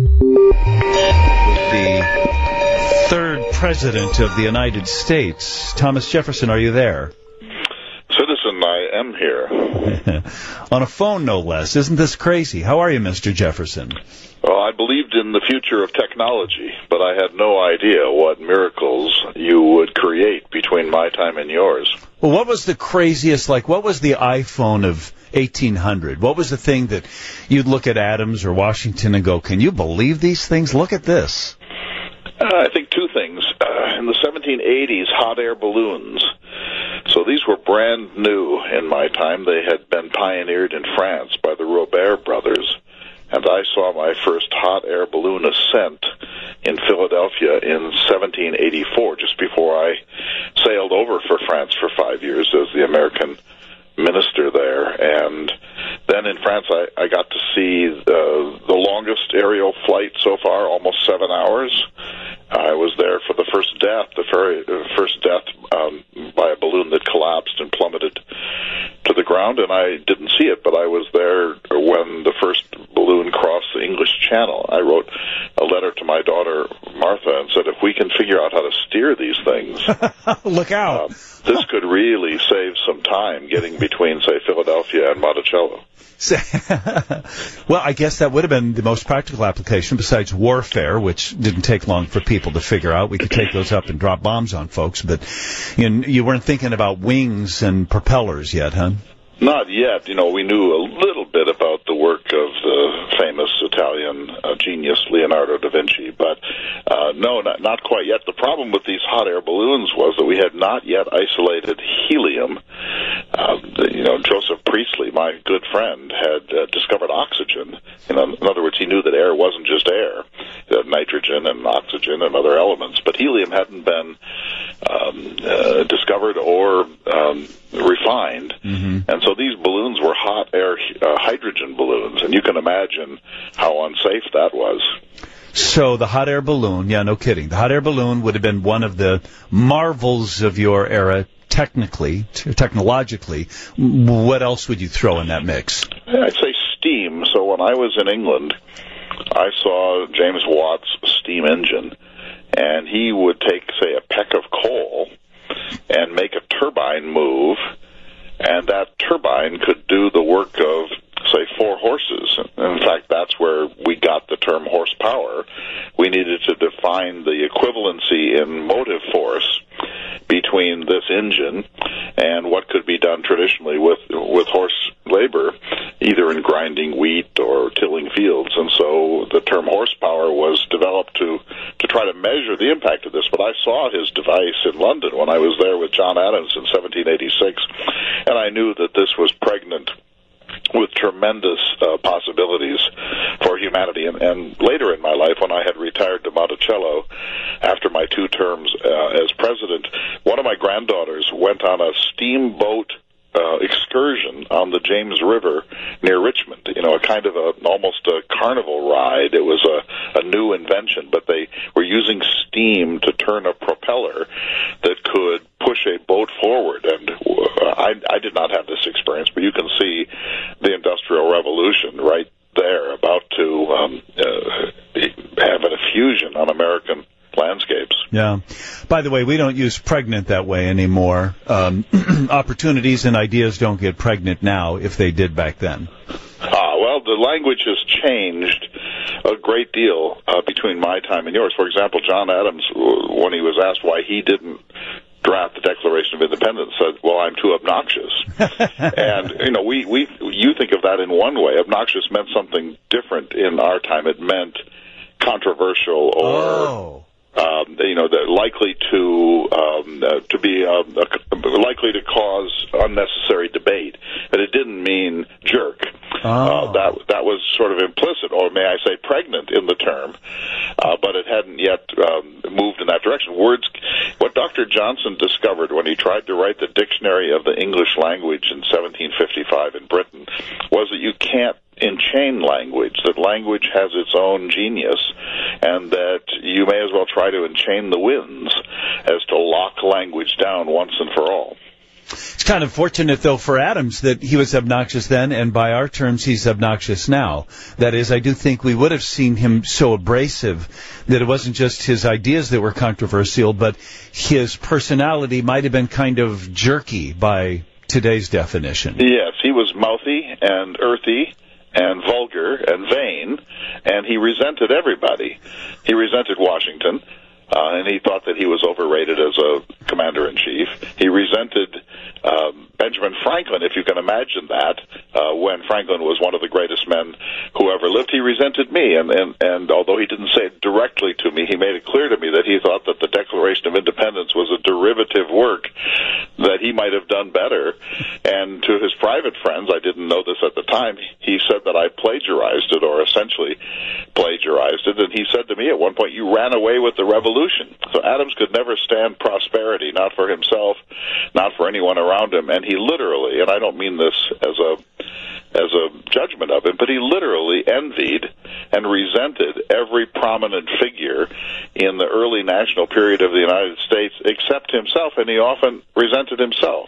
[SPEAKER 3] The third president of the United States. Thomas Jefferson, are you there?
[SPEAKER 14] Citizen, I am here.
[SPEAKER 3] On a phone, no less. Isn't this crazy? How are you, Mister Jefferson?
[SPEAKER 14] Well, I believed in the future of technology, but I had no idea what miracles you would create between my time and yours.
[SPEAKER 3] Well, what was the craziest, like, what was the iPhone of eighteen hundred? What was the thing that you'd look at Adams or Washington and go, can you believe these things? Look at this.
[SPEAKER 14] Uh, I think two things. Uh, in the seventeen eighties, hot air balloons. So these were brand new in my time. They had been pioneered in France by the Robert brothers. And I saw my first hot air balloon ascent in Philadelphia in seventeen eighty-four, just before I sailed over for France for five years as the American minister there. And then in France, I, I got to see the, the longest aerial flight so far, almost seven hours. I was there for the first death, the very uh, first death um, by a balloon that collapsed and plummeted to the ground, and I didn't see it, but I was there when the first balloon crossed the English Channel. I wrote a letter to my daughter, Martha, and said, if we can figure out how to steer these things,
[SPEAKER 3] look out.
[SPEAKER 14] Um, this could really save some time getting between, say, Philadelphia and Monticello.
[SPEAKER 3] Well, I guess that would have been the most practical application besides warfare, which didn't take long for people to figure out. We could take those up and drop bombs on folks, but you know, you weren't thinking about wings and propellers yet, huh?
[SPEAKER 14] Not yet. You know, we knew a little bit about the work of the famous Italian uh, genius Leonardo da Vinci, but uh, no, not, not quite yet. The problem with these hot air balloons was that we had not yet isolated helium. Uh, the, you know, Joseph Priestley, my good friend, had uh, discovered oxygen. You know, in other words, he knew that air wasn't just air. It had nitrogen and oxygen and other elements, but helium hadn't been um, uh, discovered or um, refined.
[SPEAKER 3] Mm-hmm.
[SPEAKER 14] And so these balloons were hot air uh, hydrogen balloons, and you can imagine how unsafe that was.
[SPEAKER 3] So the hot air balloon, yeah, no kidding. The hot air balloon would have been one of the marvels of your era, technically, t- technologically. What else would you throw in that mix?
[SPEAKER 14] I'd say steam. So when I was in England, I saw James Watt's steam engine, and he would take, say, a peck of coal and make a turbine move, and that turbine could do the work of, say, four horses. In fact, that's where we got the term horsepower. We needed to define the equivalency in motive force between this engine and what could be done traditionally with with horse labor, either in grinding wheat or tilling fields. And so the term horsepower was developed to, to try to measure the impact of this. But I saw his device in London when I was there with John Adams in seventeen eighty-six, and I knew that this was pregnant with tremendous uh, possibilities for humanity. And, and later in my life, when I had retired to Monticello after my two terms uh, as president, one of my granddaughters went on a steamboat uh, excursion on the James River near Richmond, you know, a kind of a almost a carnival ride. It was a, a new invention, but they were using steam to turn a propeller that could push a boat forward. And uh, I, I did not have this experience, but you can see the Industrial Revolution right there about to um, uh, have an effusion on American landscapes.
[SPEAKER 3] Yeah. By the way, we don't use pregnant that way anymore. Um, opportunities and ideas don't get pregnant now if they did back then.
[SPEAKER 14] Ah, well, the language has changed a great deal uh, between my time and yours. For example, John Adams, when he was asked why he didn't draft the Declaration of Independence, said, well, I'm too obnoxious. And, you know, we, we, you think of that in one way. Obnoxious meant something different in our time. It meant controversial or... Oh. Um, you know, they're likely to um, uh, to be uh, uh, likely to cause unnecessary debate, but it didn't mean jerk. Oh. Uh, that that was sort of implicit, or may I say, pregnant in the term, uh, but it hadn't yet um, moved in that direction. Words. What Doctor Johnson discovered when he tried to write the Dictionary of the English Language in seventeen fifty-five in Britain was that you can't enchain language, that language has its own genius, and that you may as well try to enchain the winds as to lock language down once and for all.
[SPEAKER 3] It's kind of fortunate, though, for Adams that he was obnoxious then, and by our terms, he's obnoxious now. That is, I do think we would have seen him so abrasive that it wasn't just his ideas that were controversial, but his personality might have been kind of jerky by today's definition.
[SPEAKER 14] Yes, he was mouthy and earthy and vulgar and vain, and he resented everybody. He resented Washington, uh, and he thought that he was overrated as a commander-in-chief. He resented um, Benjamin Franklin, if you can imagine that, uh, when Franklin was one of the greatest men who ever lived. He resented me, and, and, and although he didn't say it directly to me, he made it clear to me that he thought that the Declaration of Independence was a derivative work, that he might have done better. And to his private friends, I didn't know this at the time, he said that I plagiarized it, or essentially plagiarized it, and he said to me at one point, you ran away with the revolution. So Adams could never stand prosperity, not for himself, not for anyone around him, and he literally, and I don't mean this as a as a judgment of him, but he literally envied and resented every prominent figure in the early national period of the United States except himself, and he often resented himself.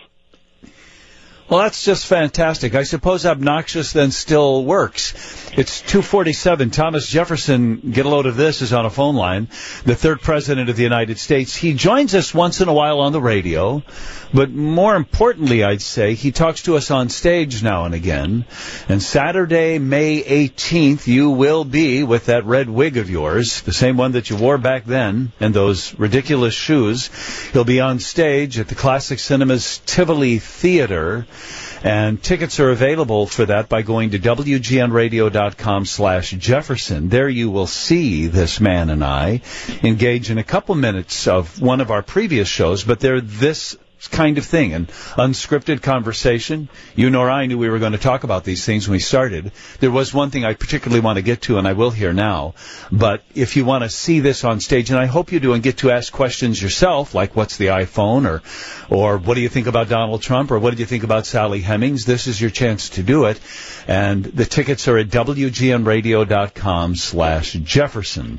[SPEAKER 3] Well, that's just fantastic. I suppose obnoxious then still works. It's two forty-seven. Thomas Jefferson, get a load of this, is on a phone line, the third president of the United States. He joins us once in a while on the radio, but more importantly, I'd say, he talks to us on stage now and again. And Saturday, May eighteenth, you will be with that red wig of yours, the same one that you wore back then, and those ridiculous shoes. He'll be on stage at the Classic Cinemas Tivoli Theater. And tickets are available for that by going to W G N radio dot com slash Jefferson. There you will see this man and I engage in a couple minutes of one of our previous shows, but they're this kind of thing, an unscripted conversation. You nor I knew we were going to talk about these things when we started. There was one thing I particularly want to get to, and I will here now. But if you want to see this on stage, and I hope you do, and get to ask questions yourself, like what's the iPhone, or or what do you think about Donald Trump, or what did you think about Sally Hemings, this is your chance to do it. And the tickets are at W G N radio dot com slash Jefferson.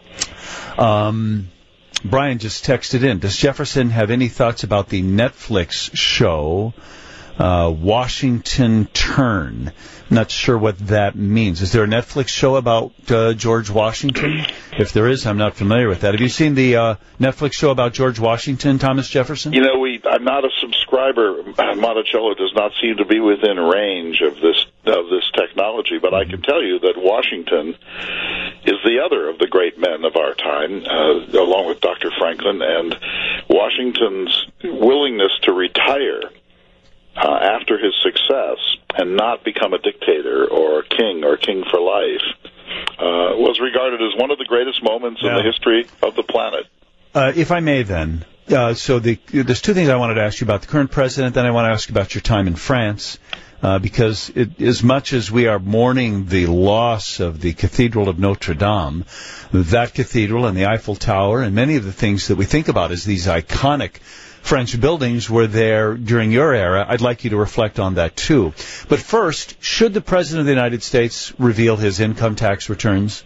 [SPEAKER 3] Um... Brian just texted in. Does Jefferson have any thoughts about the Netflix show, uh, Washington Turn? Not sure what that means. Is there a Netflix show about uh, George Washington? If there is, I'm not familiar with that. Have you seen the uh, Netflix show about George Washington, Thomas Jefferson?
[SPEAKER 14] You know, we I'm not a subscriber. Monticello does not seem to be within range of this of this technology, but I can tell you that Washington is the other of the great men of our time, uh, along with Doctor Franklin, and Washington's willingness to retire uh, after his success and not become a dictator or a king or king for life uh, was regarded as one of the greatest moments yeah. in the history of the planet.
[SPEAKER 3] Uh, if I may, then, uh, so the, there's two things I wanted to ask you about. The current president, then I want to ask you about your time in France. Uh, because it, as much as we are mourning the loss of the Cathedral of Notre Dame, that cathedral and the Eiffel Tower and many of the things that we think about as these iconic French buildings were there during your era. I'd like you to reflect on that, too. But first, should the President of the United States reveal his income tax returns?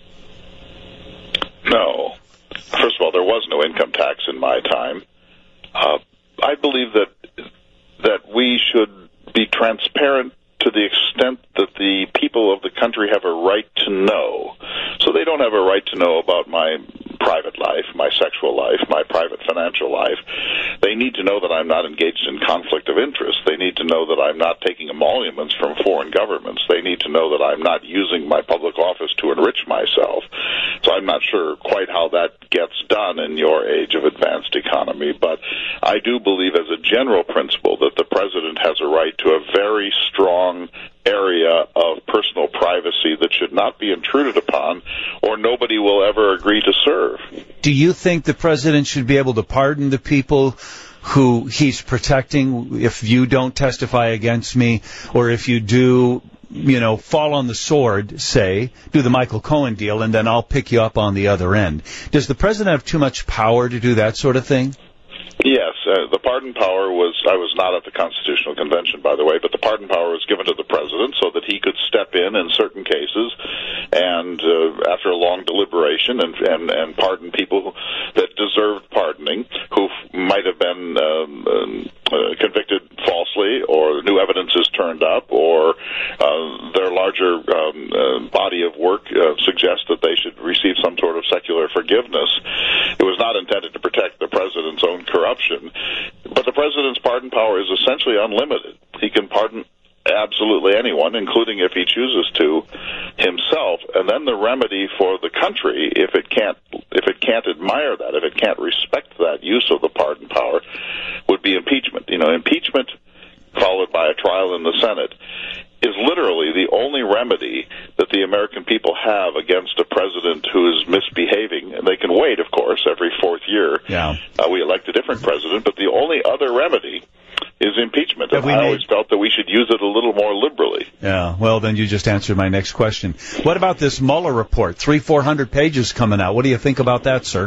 [SPEAKER 14] No. First of all, there was no income tax in my time. Uh, I believe that that we should be transparent to the extent that the people of the country have a right to know. So they don't have a right to know about my private life, my sexual life, my private financial life. They need to know that I'm not engaged in conflict of interest. They need to know that I'm not taking emoluments from foreign governments. They need to know that I'm not using my public office to enrich myself. So I'm not sure quite how that gets done in your age of advanced economy, but I do believe as a general principle that the president has a right to a very strong area of personal privacy that should not be intruded upon, or nobody will ever agree to serve.
[SPEAKER 3] Do you think the president should be able to pardon the people who he's protecting if you don't testify against me, or if you do, you know, fall on the sword, say, do the Michael Cohen deal, and then I'll pick you up on the other end? Does the president have too much power to do that sort of thing?
[SPEAKER 14] Yes, uh, the pardon power was, I was not at the Constitutional Convention, by the way, but the pardon power was given to the president so that he could step in in certain cases and, uh, after a long deliberation, and, and, and pardon people that deserved pardoning, who might have been um, uh, convicted falsely, or new evidence is turned up, or uh, their larger um, uh, body of work uh, suggests that they should receive some sort of secular forgiveness. It was not intended to protect the president's own corruption, but the president's pardon power is essentially unlimited. He can pardon absolutely anyone, including, if he chooses to, himself. And then the remedy for the country, if it can't, if it can't admire that, if it can't respect that use of the pardon power, would be impeachment. You know, impeachment followed by a trial in the Senate is literally the only remedy that the American people have against a president who is misbehaving. And they can wait, of course, every fourth year.
[SPEAKER 3] Yeah.
[SPEAKER 14] Uh, we elect a different president, but the only other remedy is impeachment. And I always felt that we should use it a little more liberally.
[SPEAKER 3] Yeah, well, then you just answered my next question. What about this Mueller report? Three, four hundred pages coming out. What do you think about that, sir?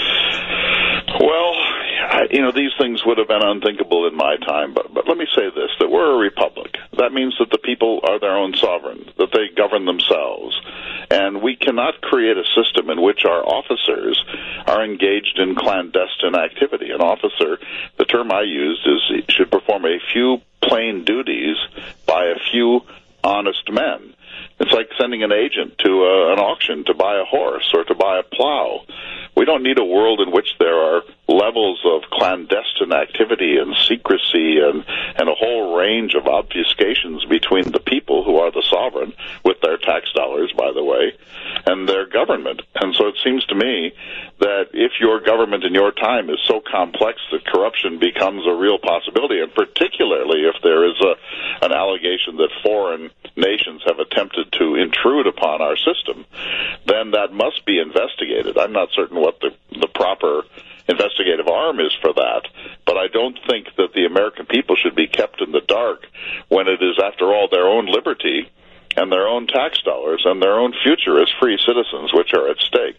[SPEAKER 14] Well, I, you know, these things would have been unthinkable in my time, but, but let me say this, that we're a republic. That means that the people are their own sovereign, that they govern themselves. And we cannot create a system in which our officers are engaged in clandestine activity. An officer, the term I used is, should perform a few plain duties by a few honest men. It's like sending an agent to a, an auction to buy a horse or to buy a plow. We don't need a world in which there are levels of clandestine activity and secrecy and, and a whole range of obfuscations between the people, who are the sovereign, with their tax dollars, by the way, and their government. And so it seems to me that if your government in your time is so complex that corruption becomes a real possibility, and particularly if there is a, an allegation that foreign nations have attempted to intrude upon our system, then that must be investigated. I'm not certain what the, the proper investigative arm is for that, but I don't think that the American people should be kept in the dark when it is, after all, their own liberty and their own tax dollars and their own future as free citizens which are at stake.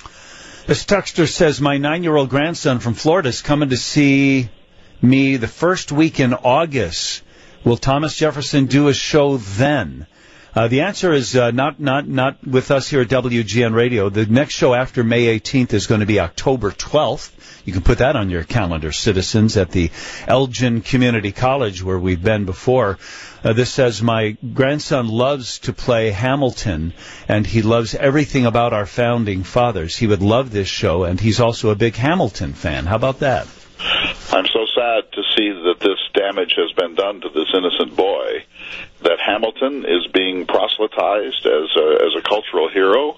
[SPEAKER 3] This texter says, my nine-year-old grandson from Florida is coming to see me the first week in August. Will Thomas Jefferson do a show then? Uh, the answer is uh, not not not with us here at W G N Radio. The next show after May eighteenth is going to be October twelfth. You can put that on your calendar, citizens, at the Elgin Community College, where we've been before. Uh, this says, my grandson loves to play Hamilton, and he loves everything about our founding fathers. He would love this show, and he's also a big Hamilton fan. How about that?
[SPEAKER 14] I'm so sad to see that this damage has been done to this innocent boy, that Hamilton is being proselytized as a, as a cultural hero.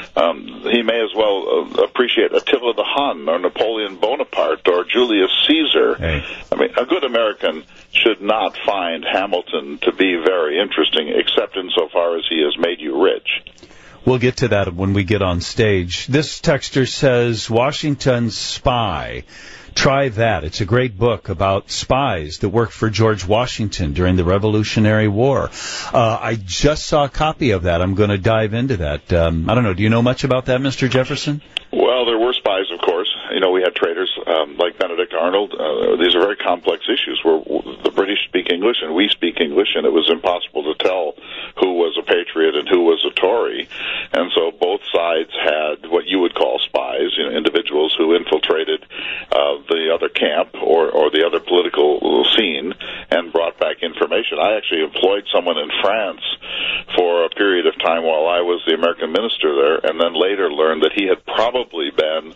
[SPEAKER 14] Um, he may as well uh, appreciate Attila the Hun or Napoleon Bonaparte or Julius Caesar.
[SPEAKER 3] Hey.
[SPEAKER 14] I mean, a good American should not find Hamilton to be very interesting, except insofar as he has made you rich.
[SPEAKER 3] We'll get to that when we get on stage. This texter says, Washington's Spy. Try that. It's a great book about spies that worked for George Washington during the Revolutionary War. Uh, I just saw a copy of that. I'm going to dive into that. Um, I don't know. Do you know much about that, Mister Jefferson?
[SPEAKER 14] Well, there were spies, of course. You know, we had traitors um, like Benedict Arnold. Uh, these are very complex issues where the British speak English and we speak English, and it was impossible to tell who was a patriot and who was a Tory. And so both sides had what you would call spies, you know, individuals who infiltrated uh, the other camp or, or the other political scene and brought back information. I actually employed someone in France for a period of time while I was the American minister there, and then later learned that he had probably been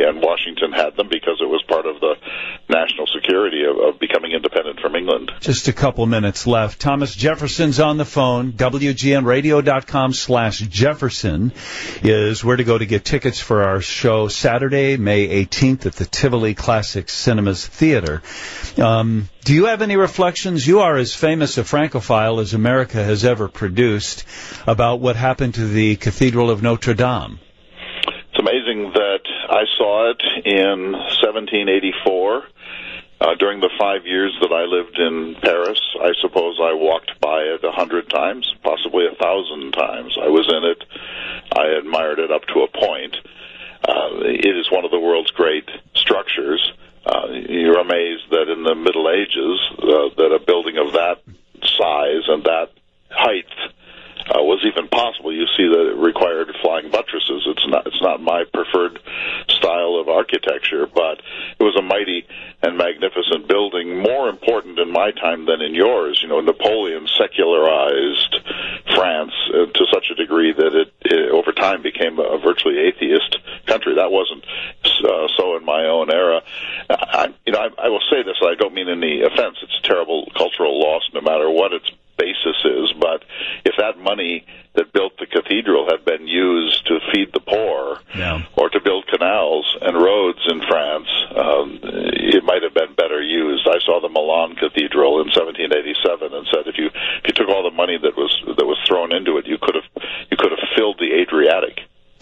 [SPEAKER 14] and Washington had them because it was part of the national security of, of becoming independent from England.
[SPEAKER 3] Just a couple minutes left. Thomas Jefferson's on the phone. W G N radio dot com slash Jefferson is where to go to get tickets for our show Saturday, May eighteenth at the Tivoli Classic Cinemas Theater. Um, do you have any reflections? You are as famous a Francophile as America has ever produced about what happened to the Cathedral of Notre Dame.
[SPEAKER 14] It's amazing that I saw it in seventeen eighty-four. Uh, during the five years that I lived in Paris, I suppose I walked by it a hundred times, possibly a thousand times. I was in it. I admired it up to a point. Uh, it is one of the world's great structures. Uh, you're amazed that in the Middle Ages, uh, that a building of that size and that height uh, was even possible. You see that it required flying buttresses. It's not, it's not my preferred style of architecture, but it was a mighty and magnificent building, more important in my time than in yours. You know, Napoleon secularized France uh, to such a degree that it, it over time became a virtually atheist country. That wasn't uh, so in my own era. I, you know, I, I will say this, I don't mean any offense. It's a terrible cultural loss no matter what its basis is, but if that money that built the cathedral had been used to feed the poor
[SPEAKER 3] yeah.
[SPEAKER 14] or to build canals and roads in France, um, it might have been better used. I saw the Milan Cathedral in seventeen eighty-seven and said if you if you took all the money that was that was thrown into it, you could have you could have filled the Adriatic.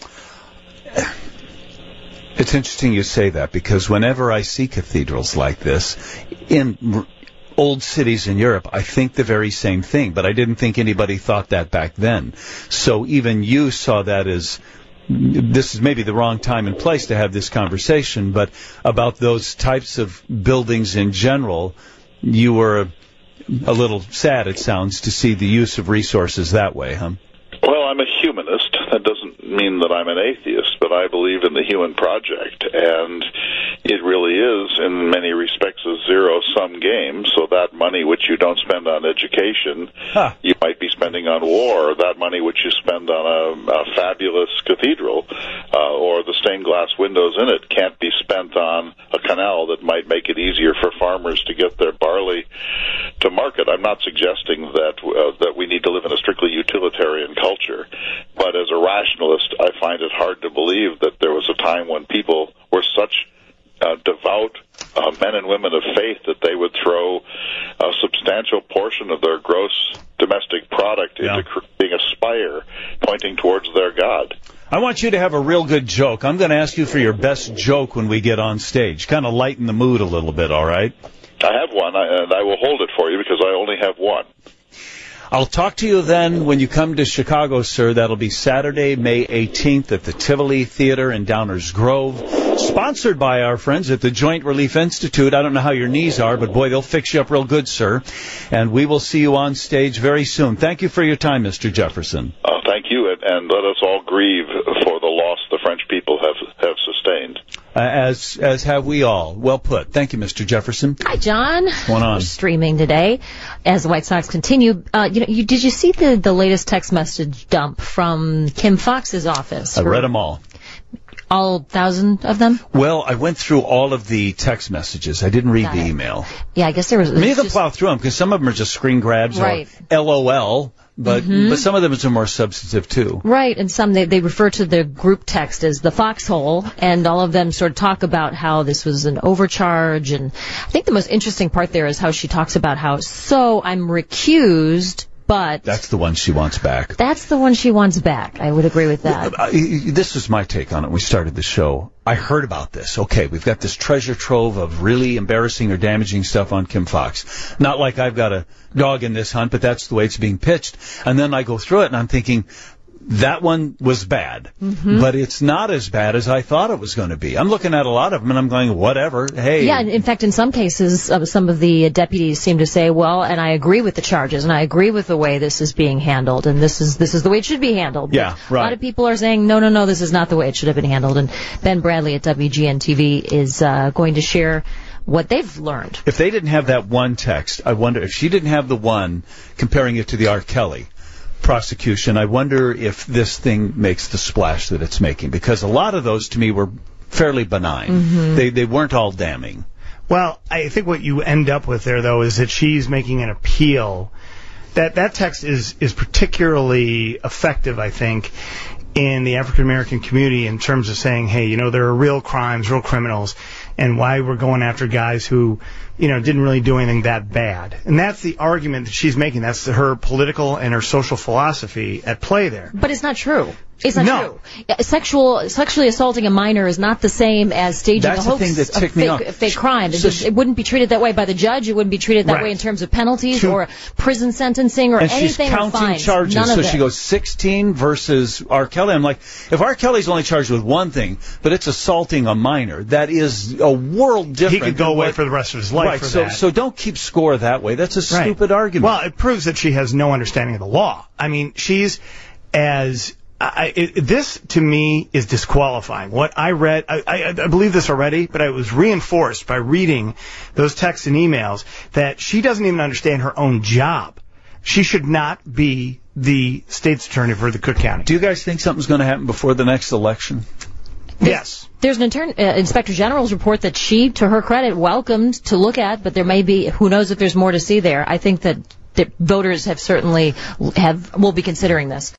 [SPEAKER 3] It's interesting you say that, because whenever I see cathedrals like this in old cities in Europe, I think the very same thing, but I didn't think anybody thought that back then. So even you saw that as, this is maybe the wrong time and place to have this conversation, but about those types of buildings in general, you were a little sad, it sounds, to see the use of resources that way, huh?
[SPEAKER 14] Well, I'm a humanist. That doesn't mean that I'm an atheist, but I believe in the human project, and it really is, in many respects, a zero-sum game, so that money which you don't spend on education, huh. you might be spending on war. That money which you spend on a, a fabulous cathedral uh, or the stained glass windows in it can't be spent on a canal that might make it easier for farmers to get their barley to market. I'm not suggesting that uh, that we need to live in a strictly utilitarian culture, but as a rationalist, I find it hard to believe that there was a time when people were such uh, devout uh, men and women of faith that they would throw a substantial portion of their gross domestic product yeah. into creating a spire pointing towards their God.
[SPEAKER 3] I want you to have a real good joke. I'm going to ask you for your best joke when we get on stage. Kind of lighten the mood a little bit, all right?
[SPEAKER 14] I have one, and I will hold it for you because I only have one.
[SPEAKER 3] I'll talk to you then when you come to Chicago, sir. That'll be Saturday, May eighteenth at the Tivoli Theater in Downers Grove. Sponsored by our friends at the Joint Relief Institute. I don't know how your knees are, but boy, they'll fix you up real good, sir. And we will see you on stage very soon. Thank you for your time, Mister Jefferson.
[SPEAKER 14] Uh, thank you, and, and let us all grieve for the loss the French people have, have sustained.
[SPEAKER 3] Uh, as as have we all. Well put. Thank you, Mister Jefferson.
[SPEAKER 15] Hi, John.
[SPEAKER 3] What's going on?
[SPEAKER 15] We're streaming today as the White Sox continue. Uh, you know, you, did you see the, the latest text message dump from Kim Fox's office?
[SPEAKER 3] I read them all.
[SPEAKER 15] All thousand of them?
[SPEAKER 3] Well, I went through all of the text messages. I didn't read
[SPEAKER 15] Got
[SPEAKER 3] the
[SPEAKER 15] it.
[SPEAKER 3] email.
[SPEAKER 15] Yeah, I guess there was...
[SPEAKER 3] I mean, you can
[SPEAKER 15] just...
[SPEAKER 3] plow through them because some of them are just screen grabs
[SPEAKER 15] right.
[SPEAKER 3] or LOL, but
[SPEAKER 15] mm-hmm.
[SPEAKER 3] but some of them are more substantive too.
[SPEAKER 15] Right, and some they, they refer to the group text as the foxhole, and all of them sort of talk about how this was an overcharge. And I think the most interesting part there is how she talks about how, so I'm recused, but...
[SPEAKER 3] That's the one she wants back.
[SPEAKER 15] That's the one she wants back. I would agree with that.
[SPEAKER 3] Uh, this was my take on it when we started the show. I heard about this. Okay, we've got this treasure trove of really embarrassing or damaging stuff on Kim Fox. Not like I've got a dog in this hunt, but that's the way it's being pitched. And then I go through it and I'm thinking, that one was bad,
[SPEAKER 15] mm-hmm.
[SPEAKER 3] but it's not as bad as I thought it was going to be. I'm looking at a lot of them, and I'm going, whatever, hey.
[SPEAKER 15] Yeah, in fact, in some cases, uh, some of the deputies seem to say, well, and I agree with the charges, and I agree with the way this is being handled, and this is this is the way it should be handled.
[SPEAKER 3] Yeah,
[SPEAKER 15] but
[SPEAKER 3] right.
[SPEAKER 15] A lot of people are saying, no, no, no, this is not the way it should have been handled, and Ben Bradley at W G N T V is uh, going to share what they've learned.
[SPEAKER 3] If they didn't have that one text, I wonder if she didn't have the one comparing it to the R. Kelly prosecution, I wonder if this thing makes the splash that it's making, because a lot of those to me were fairly benign.
[SPEAKER 16] Mhm.
[SPEAKER 3] They they weren't all damning.
[SPEAKER 16] Well, I think what you end up with there, though, is that she's making an appeal. That that text is is particularly effective, I think, in the African American community in terms of saying, hey, you know, there are real crimes, real criminals, and why we're going after guys who, you know, didn't really do anything that bad. And that's the argument that she's making. That's her political and her social philosophy at play there.
[SPEAKER 15] But it's not true. It's not
[SPEAKER 16] No.
[SPEAKER 15] true. Uh, Sexual, sexually assaulting a minor is not the same as staging
[SPEAKER 3] That's
[SPEAKER 15] a
[SPEAKER 3] the
[SPEAKER 15] hoax,
[SPEAKER 3] thing that
[SPEAKER 15] a
[SPEAKER 3] ticked me
[SPEAKER 15] fake,
[SPEAKER 3] off.
[SPEAKER 15] a fake crime. It,
[SPEAKER 3] So
[SPEAKER 15] just,
[SPEAKER 3] she-
[SPEAKER 15] it wouldn't be treated that way by the judge. It wouldn't be treated that
[SPEAKER 3] Right.
[SPEAKER 15] way in terms of penalties
[SPEAKER 3] To-
[SPEAKER 15] or prison sentencing or
[SPEAKER 3] And she's
[SPEAKER 15] anything or
[SPEAKER 3] counting
[SPEAKER 15] fines.
[SPEAKER 3] charges.
[SPEAKER 15] None
[SPEAKER 3] So
[SPEAKER 15] of
[SPEAKER 3] she
[SPEAKER 15] it.
[SPEAKER 3] goes sixteen versus R. Kelly. I'm like, if R. Kelly's only charged with one thing, but it's assaulting a minor, that is a world different.
[SPEAKER 16] He could go
[SPEAKER 3] than
[SPEAKER 16] away
[SPEAKER 3] what-
[SPEAKER 16] for the rest of his life
[SPEAKER 3] Right.
[SPEAKER 16] for
[SPEAKER 3] so
[SPEAKER 16] that.
[SPEAKER 3] so don't keep score that way. That's a
[SPEAKER 16] Right.
[SPEAKER 3] stupid argument.
[SPEAKER 16] Well, it proves that she has no understanding of the law. I mean, she's as I, it, this to me is disqualifying. What I read, I, I, I believe this already, but I was reinforced by reading those texts and emails that she doesn't even understand her own job. She should not be the state's attorney for the Cook County.
[SPEAKER 3] Do you guys think something's going to happen before the next election?
[SPEAKER 16] Yes.
[SPEAKER 15] There's an intern, uh, Inspector General's report that she, to her credit, welcomed to look at, but there may be, who knows if there's more to see there. I think that, that voters have certainly have will be considering this.